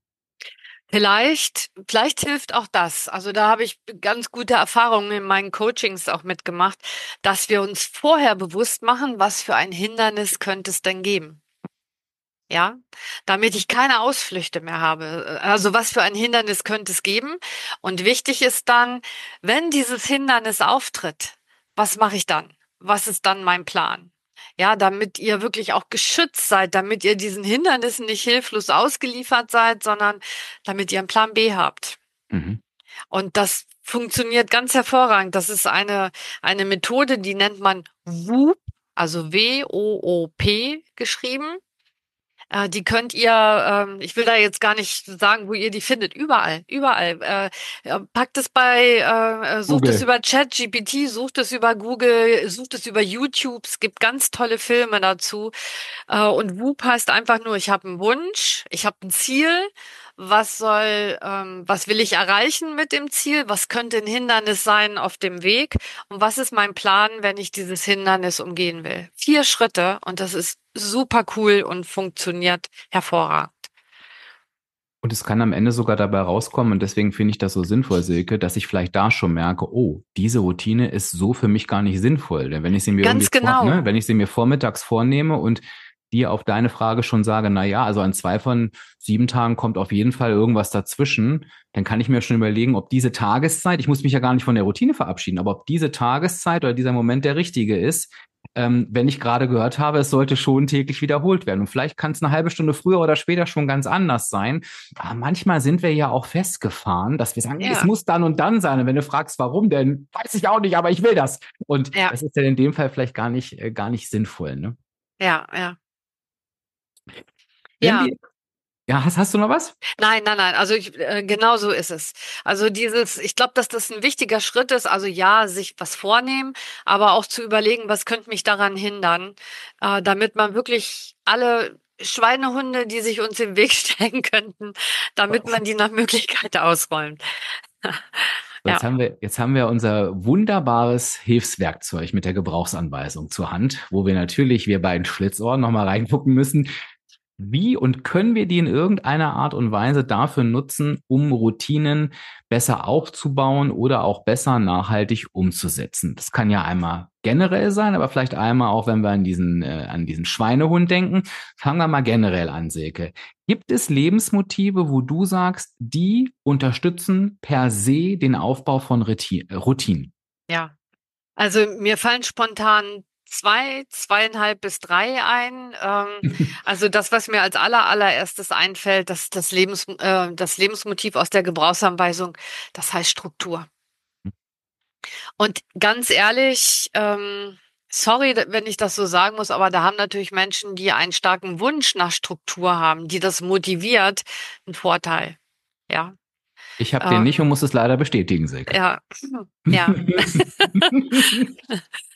vielleicht hilft auch das. Also da habe ich ganz gute Erfahrungen in meinen Coachings auch mitgemacht, dass wir uns vorher bewusst machen, was für ein Hindernis könnte es denn geben. Ja, damit ich keine Ausflüchte mehr habe. Also was für ein Hindernis könnte es geben? Und wichtig ist dann, wenn dieses Hindernis auftritt, was mache ich dann? Was ist dann mein Plan? Ja, damit ihr wirklich auch geschützt seid, damit ihr diesen Hindernissen nicht hilflos ausgeliefert seid, sondern damit ihr einen Plan B habt. Mhm. Und das funktioniert ganz hervorragend. Das ist eine Methode, die nennt man WOOP, also WOOP geschrieben. Die könnt ihr, ich will da jetzt gar nicht sagen, wo ihr die findet, überall, überall. Packt es sucht es Google. über ChatGPT, sucht es über Google, sucht es über YouTube. Es gibt ganz tolle Filme dazu. Und Whoop heißt einfach nur, ich habe einen Wunsch, ich habe ein Ziel. Was will ich erreichen mit dem Ziel? Was könnte ein Hindernis sein auf dem Weg? Und was ist mein Plan, wenn ich dieses Hindernis umgehen will? 4 Schritte und das ist super cool und funktioniert hervorragend. Und es kann am Ende sogar dabei rauskommen, und deswegen finde ich das so sinnvoll, Silke, dass ich vielleicht da schon merke, oh, diese Routine ist so für mich gar nicht sinnvoll. Denn wenn ich sie mir Ganz genau. wenn ich sie mir vormittags vornehme und dir auf deine Frage schon sage, na ja, also an 2 von 7 Tagen kommt auf jeden Fall irgendwas dazwischen, dann kann ich mir schon überlegen, ob diese Tageszeit, ich muss mich ja gar nicht von der Routine verabschieden, aber ob diese Tageszeit oder dieser Moment der richtige ist, wenn ich gerade gehört habe, es sollte schon täglich wiederholt werden. Und vielleicht kann es eine halbe Stunde früher oder später schon ganz anders sein. Aber manchmal sind wir ja auch festgefahren, dass wir sagen, nee, es Ja, muss dann und dann sein. Und wenn du fragst, warum denn, weiß ich auch nicht, aber ich will das. Und ja, das ist ja in dem Fall vielleicht gar nicht sinnvoll. Ne? ja, ja. Wenn Ja, wir, ja, hast du noch was? nein. Also genau so ist es. Also ich glaube, dass das ein wichtiger Schritt ist. Also ja, sich was vornehmen, aber auch zu überlegen, was könnte mich daran hindern, damit man wirklich alle Schweinehunde, die sich uns im Weg stellen könnten, damit man die nach Möglichkeit ausräumt. Ja, Jetzt haben wir unser wunderbares Hilfswerkzeug mit der Gebrauchsanweisung zur Hand, wo wir natürlich, wir beiden Schlitzohren, nochmal reingucken müssen. Wie und können wir die in irgendeiner Art und Weise dafür nutzen, um Routinen besser aufzubauen oder auch besser nachhaltig umzusetzen? Das kann ja einmal generell sein, aber vielleicht einmal auch, wenn wir an diesen Schweinehund denken. Fangen wir mal generell an, Silke. Gibt es Lebensmotive, wo du sagst, die unterstützen per se den Aufbau von Routinen? ja. Also mir fallen spontan 2, 2,5 bis 3 ein. Also das, was mir als allererstes einfällt, das Lebensmotiv aus der Gebrauchsanweisung, das heißt Struktur. Und ganz ehrlich, sorry, wenn ich das so sagen muss, aber da haben natürlich Menschen, die einen starken Wunsch nach Struktur haben, die das motiviert, einen Vorteil. Ja, Ich habe den nicht und ähm, muss es leider bestätigen, Silke. ja, ja.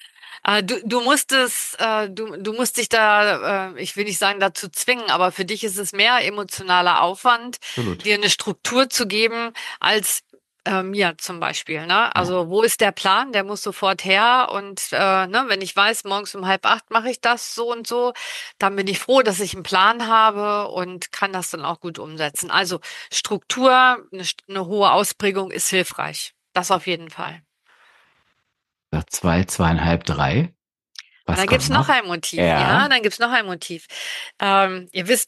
Du musst du musst dich da, ich will nicht sagen dazu zwingen, aber für dich ist es mehr emotionaler Aufwand, Absolut. dir eine Struktur zu geben, als mir zum Beispiel, ne? Ja. Also wo ist der Plan? Der muss sofort her und ne, wenn ich weiß, morgens um 7:30 mache ich das so und so, dann bin ich froh, dass ich einen Plan habe und kann das dann auch gut umsetzen. Also Struktur, eine hohe Ausprägung ist hilfreich. Das auf jeden Fall. Zwei, zweieinhalb, drei. Und Was dann kommt gibt's noch noch? ein Motiv, ja, Ja, dann gibt's noch ein Motiv. Ihr wisst,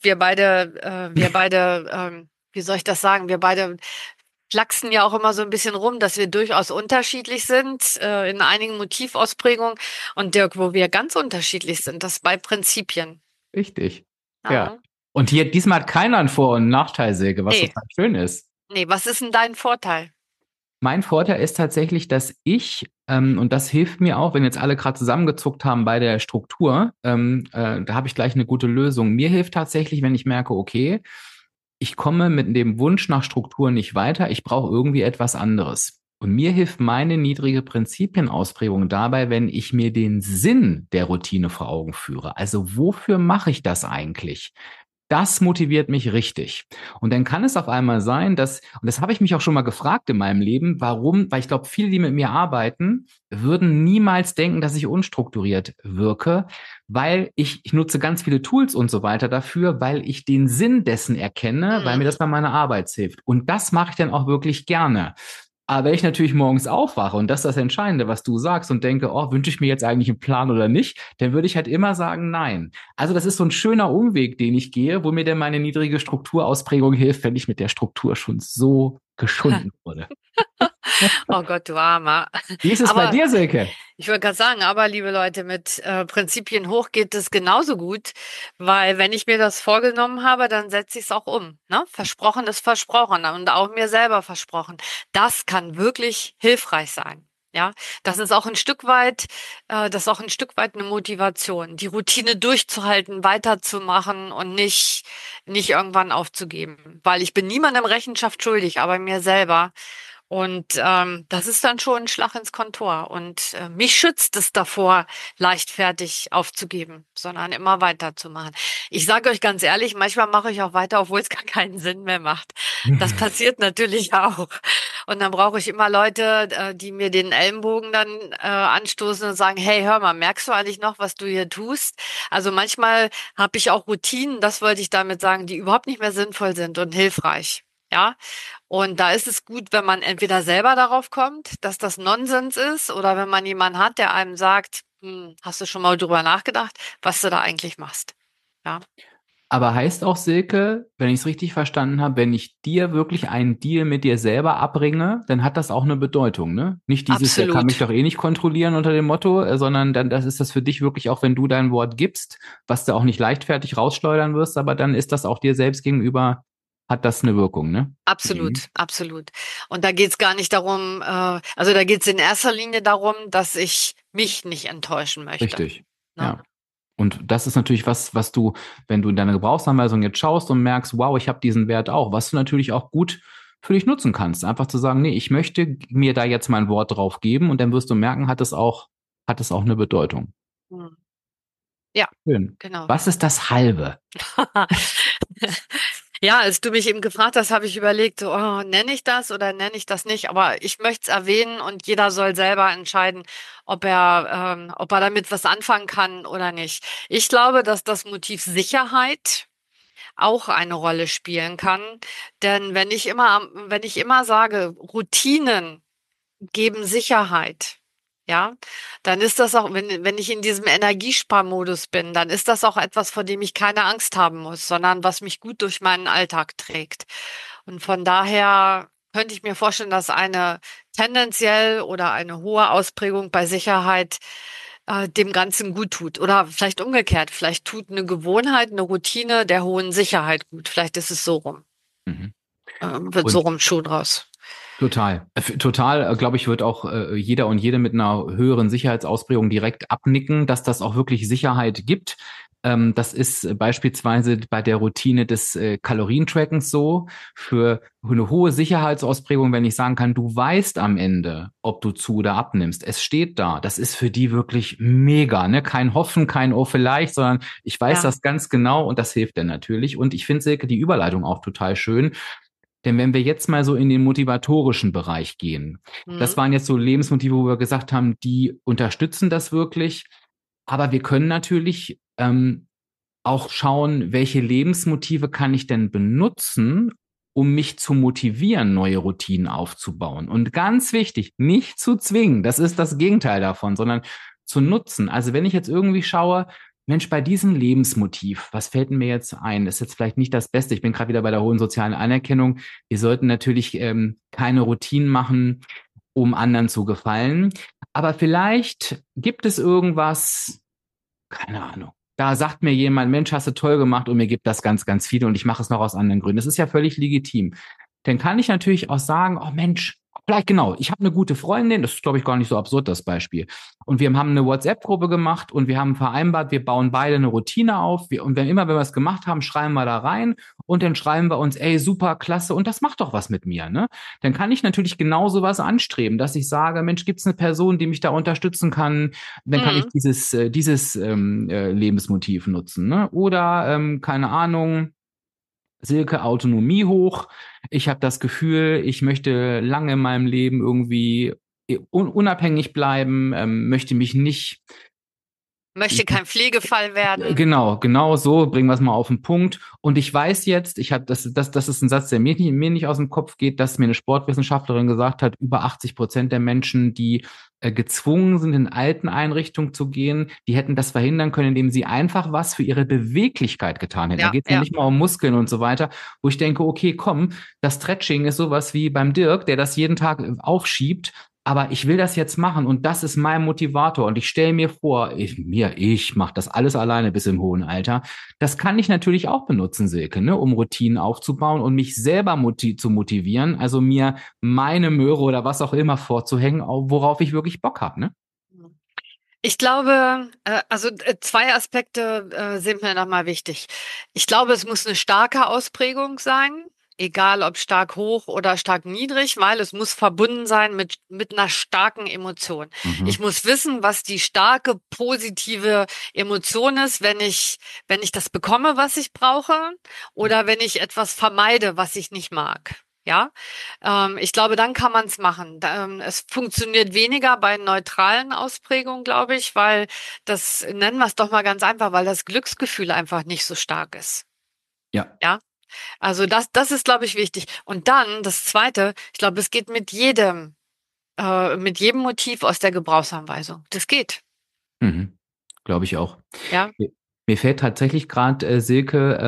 wie soll ich das sagen, wir beide flachsen ja auch immer so ein bisschen rum, dass wir durchaus unterschiedlich sind, in einigen Motivausprägungen. Und Dirk, wo wir ganz unterschiedlich sind, das bei Prinzipien. richtig. Ja. Ja. Und hier diesmal hat keiner einen Vor- und Nachteil, Silke, was Nee, total schön ist. nee, was ist denn dein Vorteil? Mein Vorteil ist tatsächlich, dass und das hilft mir auch, wenn jetzt alle gerade zusammengezuckt haben bei der Struktur, da habe ich gleich eine gute Lösung. Mir hilft tatsächlich, wenn ich merke, okay, ich komme mit dem Wunsch nach Struktur nicht weiter, ich brauche irgendwie etwas anderes. Und mir hilft meine niedrige Prinzipienausprägung dabei, wenn ich mir den Sinn der Routine vor Augen führe. Also wofür mache ich das eigentlich? Das motiviert mich richtig. Und dann kann es auf einmal sein, und das habe ich mich auch schon mal gefragt in meinem Leben, warum, weil ich glaube, viele, die mit mir arbeiten, würden niemals denken, dass ich unstrukturiert wirke, weil ich nutze ganz viele Tools und so weiter dafür, weil ich den Sinn dessen erkenne, weil mir Mhm. das bei meiner Arbeit hilft. Und das mache ich dann auch wirklich gerne. Aber wenn ich natürlich morgens aufwache und das ist das Entscheidende, was du sagst und denke, oh, wünsche ich mir jetzt eigentlich einen Plan oder nicht, dann würde ich halt immer sagen, nein. Also das ist so ein schöner Umweg, den ich gehe, wo mir denn meine niedrige Strukturausprägung hilft, wenn ich mit der Struktur schon so geschunden wurde. Oh Gott, du Armer. Wie ist es bei Aber dir, Silke? ich wollte gerade sagen, aber liebe Leute, mit Prinzipien hoch geht es genauso gut, weil wenn ich mir das vorgenommen habe, dann setze ich es auch um. Ne? Versprochen ist versprochen und auch mir selber versprochen. Das kann wirklich hilfreich sein. Ja, das ist auch ein Stück weit eine Motivation, die Routine durchzuhalten, weiterzumachen und nicht irgendwann aufzugeben, weil ich bin niemandem Rechenschaft schuldig, aber mir selber. Und das ist dann schon ein Schlag ins Kontor. Und mich schützt es davor, leichtfertig aufzugeben, sondern immer weiterzumachen. Ich sage euch ganz ehrlich, manchmal mache ich auch weiter, obwohl es gar keinen Sinn mehr macht. Das passiert natürlich auch. Und dann brauche ich immer Leute, die mir den Ellenbogen dann anstoßen und sagen, hey, hör mal, merkst du eigentlich noch, was du hier tust? Also manchmal habe ich auch Routinen, das wollte ich damit sagen, die überhaupt nicht mehr sinnvoll sind und hilfreich. Ja, und da ist es gut, wenn man entweder selber darauf kommt, dass das Nonsens ist, oder wenn man jemanden hat, der einem sagt, hast du schon mal drüber nachgedacht, was du da eigentlich machst? Ja, Aber heißt auch, Silke, wenn ich es richtig verstanden habe, wenn ich dir wirklich einen Deal mit dir selber abbringe, dann hat das auch eine Bedeutung, ne? Nicht dieses, der kann mich absolut. doch eh nicht kontrollieren unter dem Motto, sondern dann das ist das für dich wirklich auch, wenn du dein Wort gibst, was du auch nicht leichtfertig rausschleudern wirst, aber dann ist das auch dir selbst gegenüber, hat das eine Wirkung, ne? Mhm. Absolut, absolut. Und da geht's gar nicht darum, also da geht's in erster Linie darum, dass ich mich nicht enttäuschen möchte. Richtig. Ne? Ja. Und das ist natürlich was du, wenn du in deine Gebrauchsanweisung jetzt schaust und merkst, wow, ich habe diesen Wert auch, was du natürlich auch gut für dich nutzen kannst. Einfach zu sagen, nee, ich möchte mir da jetzt mein Wort drauf geben und dann wirst du merken, hat es auch eine Bedeutung. Hm. Ja, Schön. genau. Was ist das Halbe? Ja, als du mich eben gefragt hast, habe ich überlegt, so, oh, nenne ich das oder nenne ich das nicht? Aber ich möchte es erwähnen und jeder soll selber entscheiden, ob er damit was anfangen kann oder nicht. Ich glaube, dass das Motiv Sicherheit auch eine Rolle spielen kann. Denn wenn ich immer sage, Routinen geben Sicherheit. Ja, dann ist das auch, wenn ich in diesem Energiesparmodus bin, dann ist das auch etwas, vor dem ich keine Angst haben muss, sondern was mich gut durch meinen Alltag trägt. Und von daher könnte ich mir vorstellen, dass eine tendenziell oder eine hohe Ausprägung bei Sicherheit dem Ganzen gut tut. Oder vielleicht umgekehrt, vielleicht tut eine Gewohnheit, eine Routine der hohen Sicherheit gut. Vielleicht ist es so rum, Mhm. wird so Und rum Schuh draus. Total, glaube ich, wird auch jeder und jede mit einer höheren Sicherheitsausprägung direkt abnicken, dass das auch wirklich Sicherheit gibt. Das ist beispielsweise bei der Routine des Kalorientrackens so. Für eine hohe Sicherheitsausprägung, wenn ich sagen kann, du weißt am Ende, ob du zu oder abnimmst. Es steht da. Das ist für die wirklich mega, ne? Kein Hoffen, kein Oh vielleicht, sondern ich weiß Ja. das ganz genau und das hilft dann natürlich. Und ich finde, Silke, die Überleitung auch total schön. Denn wenn wir jetzt mal so in den motivatorischen Bereich gehen, das Mhm. waren jetzt so Lebensmotive, wo wir gesagt haben, die unterstützen das wirklich. Aber wir können natürlich auch schauen, welche Lebensmotive kann ich denn benutzen, um mich zu motivieren, neue Routinen aufzubauen. Und ganz wichtig, nicht zu zwingen. Das ist das Gegenteil davon, sondern zu nutzen. Also wenn ich jetzt irgendwie schaue, Mensch, bei diesem Lebensmotiv, was fällt mir jetzt ein? Das ist jetzt vielleicht nicht das Beste. Ich bin gerade wieder bei der hohen sozialen Anerkennung. Wir sollten natürlich keine Routinen machen, um anderen zu gefallen. Aber vielleicht gibt es irgendwas, keine Ahnung. Da sagt mir jemand, Mensch, hast du toll gemacht und mir gibt das ganz, ganz viel und ich mache es noch aus anderen Gründen. Das ist ja völlig legitim. Dann kann ich natürlich auch sagen, oh Mensch, vielleicht genau, ich habe eine gute Freundin, das ist, glaube ich, gar nicht so absurd, das Beispiel. Und wir haben eine WhatsApp-Gruppe gemacht und wir haben vereinbart, wir bauen beide eine Routine auf. Und wenn wir es gemacht haben, schreiben wir da rein und dann schreiben wir uns, ey, super, klasse und das macht doch was mit mir, ne? Dann kann ich natürlich genau sowas anstreben, dass ich sage, Mensch, gibt es eine Person, die mich da unterstützen kann, dann kann ich Mhm. dieses Lebensmotiv nutzen. Ne? Oder, keine Ahnung, Silke, Autonomie hoch. Ich habe das Gefühl, ich möchte lange in meinem Leben irgendwie unabhängig bleiben, möchte mich nicht. Möchte kein Pflegefall werden. Genau so, bringen wir es mal auf den Punkt. Und ich weiß jetzt, ich habe das ist ein Satz, der mir nicht aus dem Kopf geht, dass mir eine Sportwissenschaftlerin gesagt hat, über 80% der Menschen, die gezwungen sind, in Alteneinrichtungen zu gehen, die hätten das verhindern können, indem sie einfach was für ihre Beweglichkeit getan hätten. Da Ja, geht es noch ja. nicht mal um Muskeln und so weiter, wo ich denke, okay, komm, das Stretching ist sowas wie beim Dirk, der das jeden Tag aufschiebt. Aber ich will das jetzt machen und das ist mein Motivator. Und ich stelle mir vor, ich mache das alles alleine bis im hohen Alter. Das kann ich natürlich auch benutzen, Silke, ne, um Routinen aufzubauen und mich selber zu motivieren, also mir meine Möhre oder was auch immer vorzuhängen, worauf ich wirklich Bock habe, ne? Ich glaube, also zwei Aspekte sind mir nochmal wichtig. Ich glaube, es muss eine starke Ausprägung sein, egal ob stark hoch oder stark niedrig, weil es muss verbunden sein mit einer starken Emotion. Ich Mhm. muss wissen, was die starke positive Emotion ist, wenn ich das bekomme, was ich brauche, oder wenn ich etwas vermeide, was ich nicht mag. Ja, ich glaube, dann kann man es machen. Es funktioniert weniger bei neutralen Ausprägungen, glaube ich, weil das, nennen wir es doch mal ganz einfach, weil das Glücksgefühl einfach nicht so stark ist. Ja. Ja, also das ist, glaube ich, wichtig. Und dann das Zweite, ich glaube, es geht mit jedem Motiv aus der Gebrauchsanweisung. Das geht. Mhm. Glaube ich auch. Ja. Mir fällt tatsächlich gerade, Silke,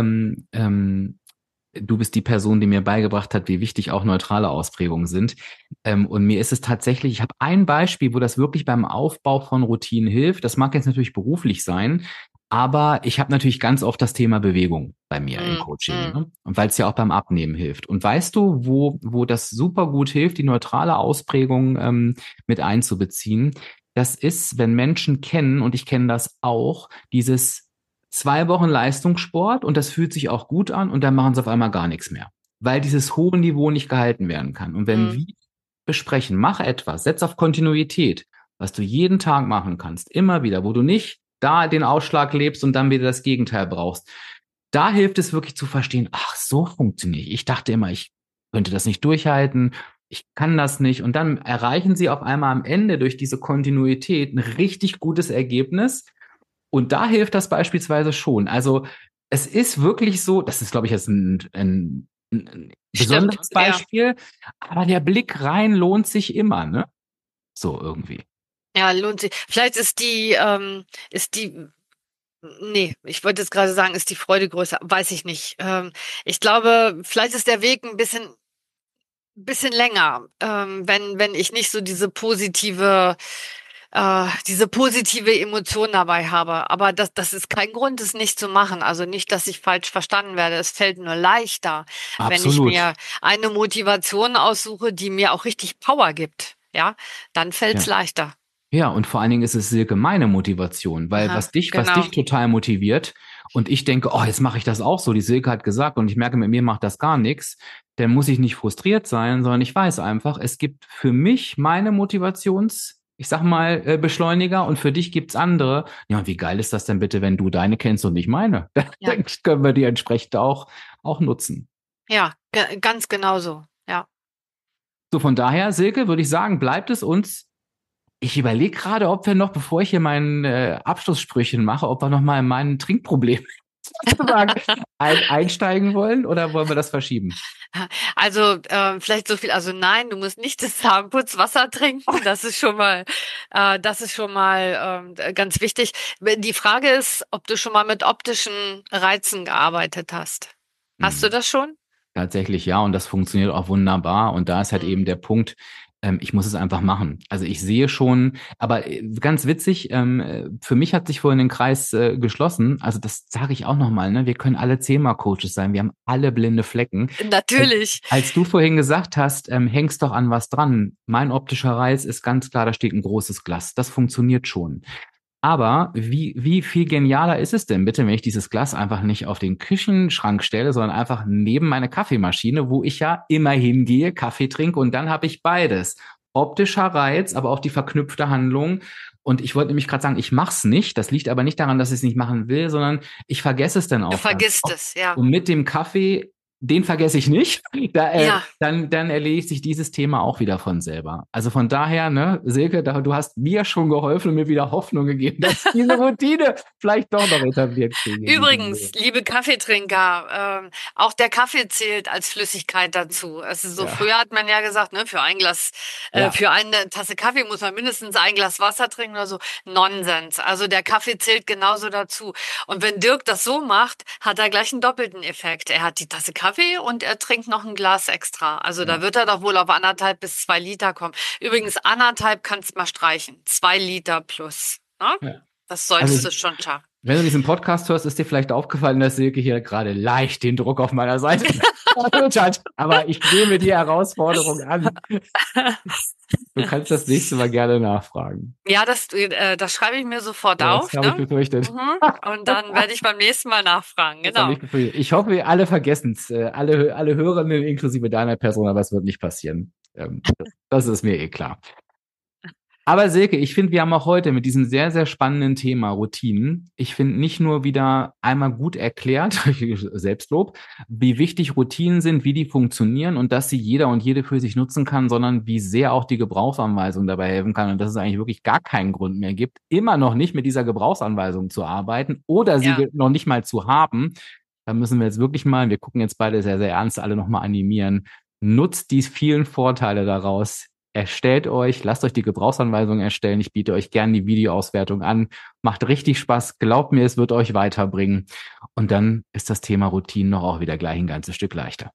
du bist die Person, die mir beigebracht hat, wie wichtig auch neutrale Ausprägungen sind. Und mir ist es tatsächlich, ich habe ein Beispiel, wo das wirklich beim Aufbau von Routinen hilft. Das mag jetzt natürlich beruflich sein, aber ich habe natürlich ganz oft das Thema Bewegung bei mir im Mm, Coaching, mm. ne? Und weil es ja auch beim Abnehmen hilft. Und weißt du, wo das super gut hilft, die neutrale Ausprägung mit einzubeziehen? Das ist, wenn Menschen kennen, und ich kenne das auch, dieses 2 Wochen Leistungssport und das fühlt sich auch gut an und dann machen sie auf einmal gar nichts mehr, weil dieses hohe Niveau nicht gehalten werden kann. Und wenn Mm. wir besprechen, mach etwas, setz auf Kontinuität, was du jeden Tag machen kannst, immer wieder, wo du nicht da den Ausschlag lebst und dann wieder das Gegenteil brauchst. Da hilft es wirklich zu verstehen, ach, so funktioniert ich. Ich dachte immer, ich könnte das nicht durchhalten, ich kann das nicht. Und dann erreichen sie auf einmal am Ende durch diese Kontinuität ein richtig gutes Ergebnis, und da hilft das beispielsweise schon. Also es ist wirklich so, das ist, glaube ich, jetzt ein Stimmt. besonderes Ja. Beispiel, aber der Blick rein lohnt sich immer, ne? So irgendwie. Ja, lohnt sich. Vielleicht nee, ich wollte jetzt gerade sagen, ist die Freude größer? Weiß ich nicht. Ich glaube, vielleicht ist der Weg ein bisschen länger, wenn ich nicht so diese positive diese positive Emotion dabei habe. Aber das ist kein Grund, es nicht zu machen. Also nicht, dass ich falsch verstanden werde. Es fällt nur leichter, wenn ich Absolut. mir eine Motivation aussuche, die mir auch richtig Power gibt. Ja, dann fällt's Ja. leichter. Ja, und vor allen Dingen ist es Silke meine Motivation, weil Aha, was dich genau. total motiviert und ich denke, oh, jetzt mache ich das auch so, die Silke hat gesagt und ich merke, mit mir macht das gar nichts, dann muss ich nicht frustriert sein, sondern ich weiß einfach, es gibt für mich meine ich sag mal, Beschleuniger und für dich gibt's andere. Ja, und wie geil ist das denn bitte, wenn du deine kennst und nicht meine? Ja, Dann können wir die entsprechend auch nutzen. ja, ganz genauso. Ja. So, von daher, Silke, würde ich sagen, bleibt es uns. Ich überlege gerade, ob wir noch, bevor ich hier meinen Abschlusssprüchen mache, ob wir noch mal in mein Trinkproblem sozusagen einsteigen wollen oder wollen wir das verschieben? Also vielleicht so viel. Also nein, du musst nicht das Zahnputzwasser trinken. Das ist schon mal ganz wichtig. Die Frage ist, ob du schon mal mit optischen Reizen gearbeitet hast. Hast du Hm. das schon? Tatsächlich ja, und das funktioniert auch wunderbar. Und da ist halt Hm. eben der Punkt, ich muss es einfach machen. Also ich sehe schon, aber ganz witzig, für mich hat sich vorhin den Kreis geschlossen. Also das sage ich auch nochmal, ne? Wir können alle 10-mal Coaches sein, wir haben alle blinde Flecken. Natürlich. Als du vorhin gesagt hast, hängst doch an was dran. Mein optischer Reiz ist ganz klar, da steht ein großes Glas. Das funktioniert schon. Aber wie viel genialer ist es denn bitte, wenn ich dieses Glas einfach nicht auf den Küchenschrank stelle, sondern einfach neben meine Kaffeemaschine, wo ich ja immer hingehe, Kaffee trinke und dann habe ich beides. Optischer Reiz, aber auch die verknüpfte Handlung. Und ich wollte nämlich gerade sagen, ich mach's nicht. Das liegt aber nicht daran, dass ich es nicht machen will, sondern ich vergesse es dann Du auch ganz vergisst oft. es, ja. Und mit dem Kaffee, den vergesse ich nicht. Ja. Dann erledigt sich dieses Thema auch wieder von selber. Also von daher, ne, Silke, du hast mir schon geholfen und mir wieder Hoffnung gegeben, dass ich diese Routine vielleicht doch noch etabliert kriege. Übrigens, liebe Kaffeetrinker, auch der Kaffee zählt als Flüssigkeit dazu. Also so Ja, früher hat man ja gesagt, ne, ja, für eine Tasse Kaffee muss man mindestens ein Glas Wasser trinken oder so. Nonsens. Also der Kaffee zählt genauso dazu. Und wenn Dirk das so macht, hat er gleich einen doppelten Effekt. Er hat die Tasse Kaffee und er trinkt noch ein Glas extra. Also da ja, wird er doch wohl auf 1,5 bis 2 Liter kommen. Übrigens, 1,5 kannst du mal streichen. 2 Liter plus. Ne? ja. Das Also solltest du schon schaffen. wenn du diesen Podcast hörst, ist dir vielleicht aufgefallen, dass Silke hier gerade leicht den Druck auf meiner Seite hat. Aber ich nehme die Herausforderung an. Du kannst das nächste Mal gerne nachfragen. Ja, das schreibe ich mir sofort Ja, das auf, habe ich ne? befürchtet. Mhm. Und dann werde ich beim nächsten Mal nachfragen, Das habe genau. ich befürchtet. Ich hoffe, wir alle vergessen es. Alle Hörenden inklusive deiner Person, aber es wird nicht passieren. Das ist mir eh klar. Aber Silke, ich finde, wir haben auch heute mit diesem sehr, sehr spannenden Thema Routinen, ich finde nicht nur wieder einmal gut erklärt, Selbstlob, wie wichtig Routinen sind, wie die funktionieren und dass sie jeder und jede für sich nutzen kann, sondern wie sehr auch die Gebrauchsanweisung dabei helfen kann und dass es eigentlich wirklich gar keinen Grund mehr gibt, immer noch nicht mit dieser Gebrauchsanweisung zu arbeiten oder sie Ja, noch nicht mal zu haben. Da müssen wir jetzt wirklich mal, wir gucken jetzt beide sehr, sehr ernst, alle nochmal animieren. Nutzt die vielen Vorteile daraus. Lasst euch die Gebrauchsanweisung erstellen. Ich biete euch gerne die Videoauswertung an. Macht richtig Spaß. Glaubt mir, es wird euch weiterbringen. Und dann ist das Thema Routinen noch auch wieder gleich ein ganzes Stück leichter.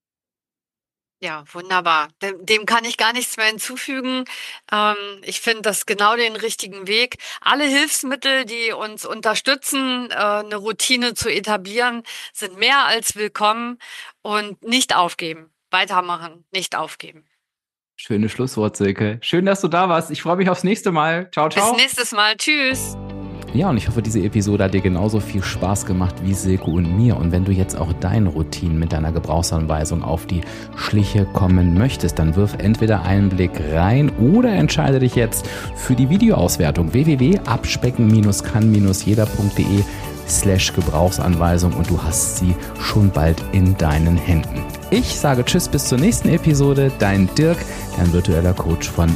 ja, wunderbar. Dem kann ich gar nichts mehr hinzufügen. Ich finde das genau den richtigen Weg. Alle Hilfsmittel, die uns unterstützen, eine Routine zu etablieren, sind mehr als willkommen und nicht aufgeben. Weitermachen, nicht aufgeben. Schönes Schlusswort, Silke. Schön, dass du da warst. Ich freue mich aufs nächste Mal. Ciao, Bis ciao. nächstes Mal. Tschüss. Ja, und ich hoffe, diese Episode hat dir genauso viel Spaß gemacht wie Silke und mir. Und wenn du jetzt auch deine Routinen mit deiner Gebrauchsanweisung auf die Schliche kommen möchtest, dann wirf entweder einen Blick rein oder entscheide dich jetzt für die Videoauswertung www.abspecken-kann-jeder.de/Gebrauchsanweisung und du hast sie schon bald in deinen Händen. Ich sage Tschüss bis zur nächsten Episode. Dein Dirk, dein virtueller Coach von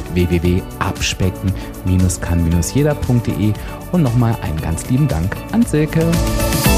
www.abspecken-kann-jeder.de und nochmal einen ganz lieben Dank an Silke.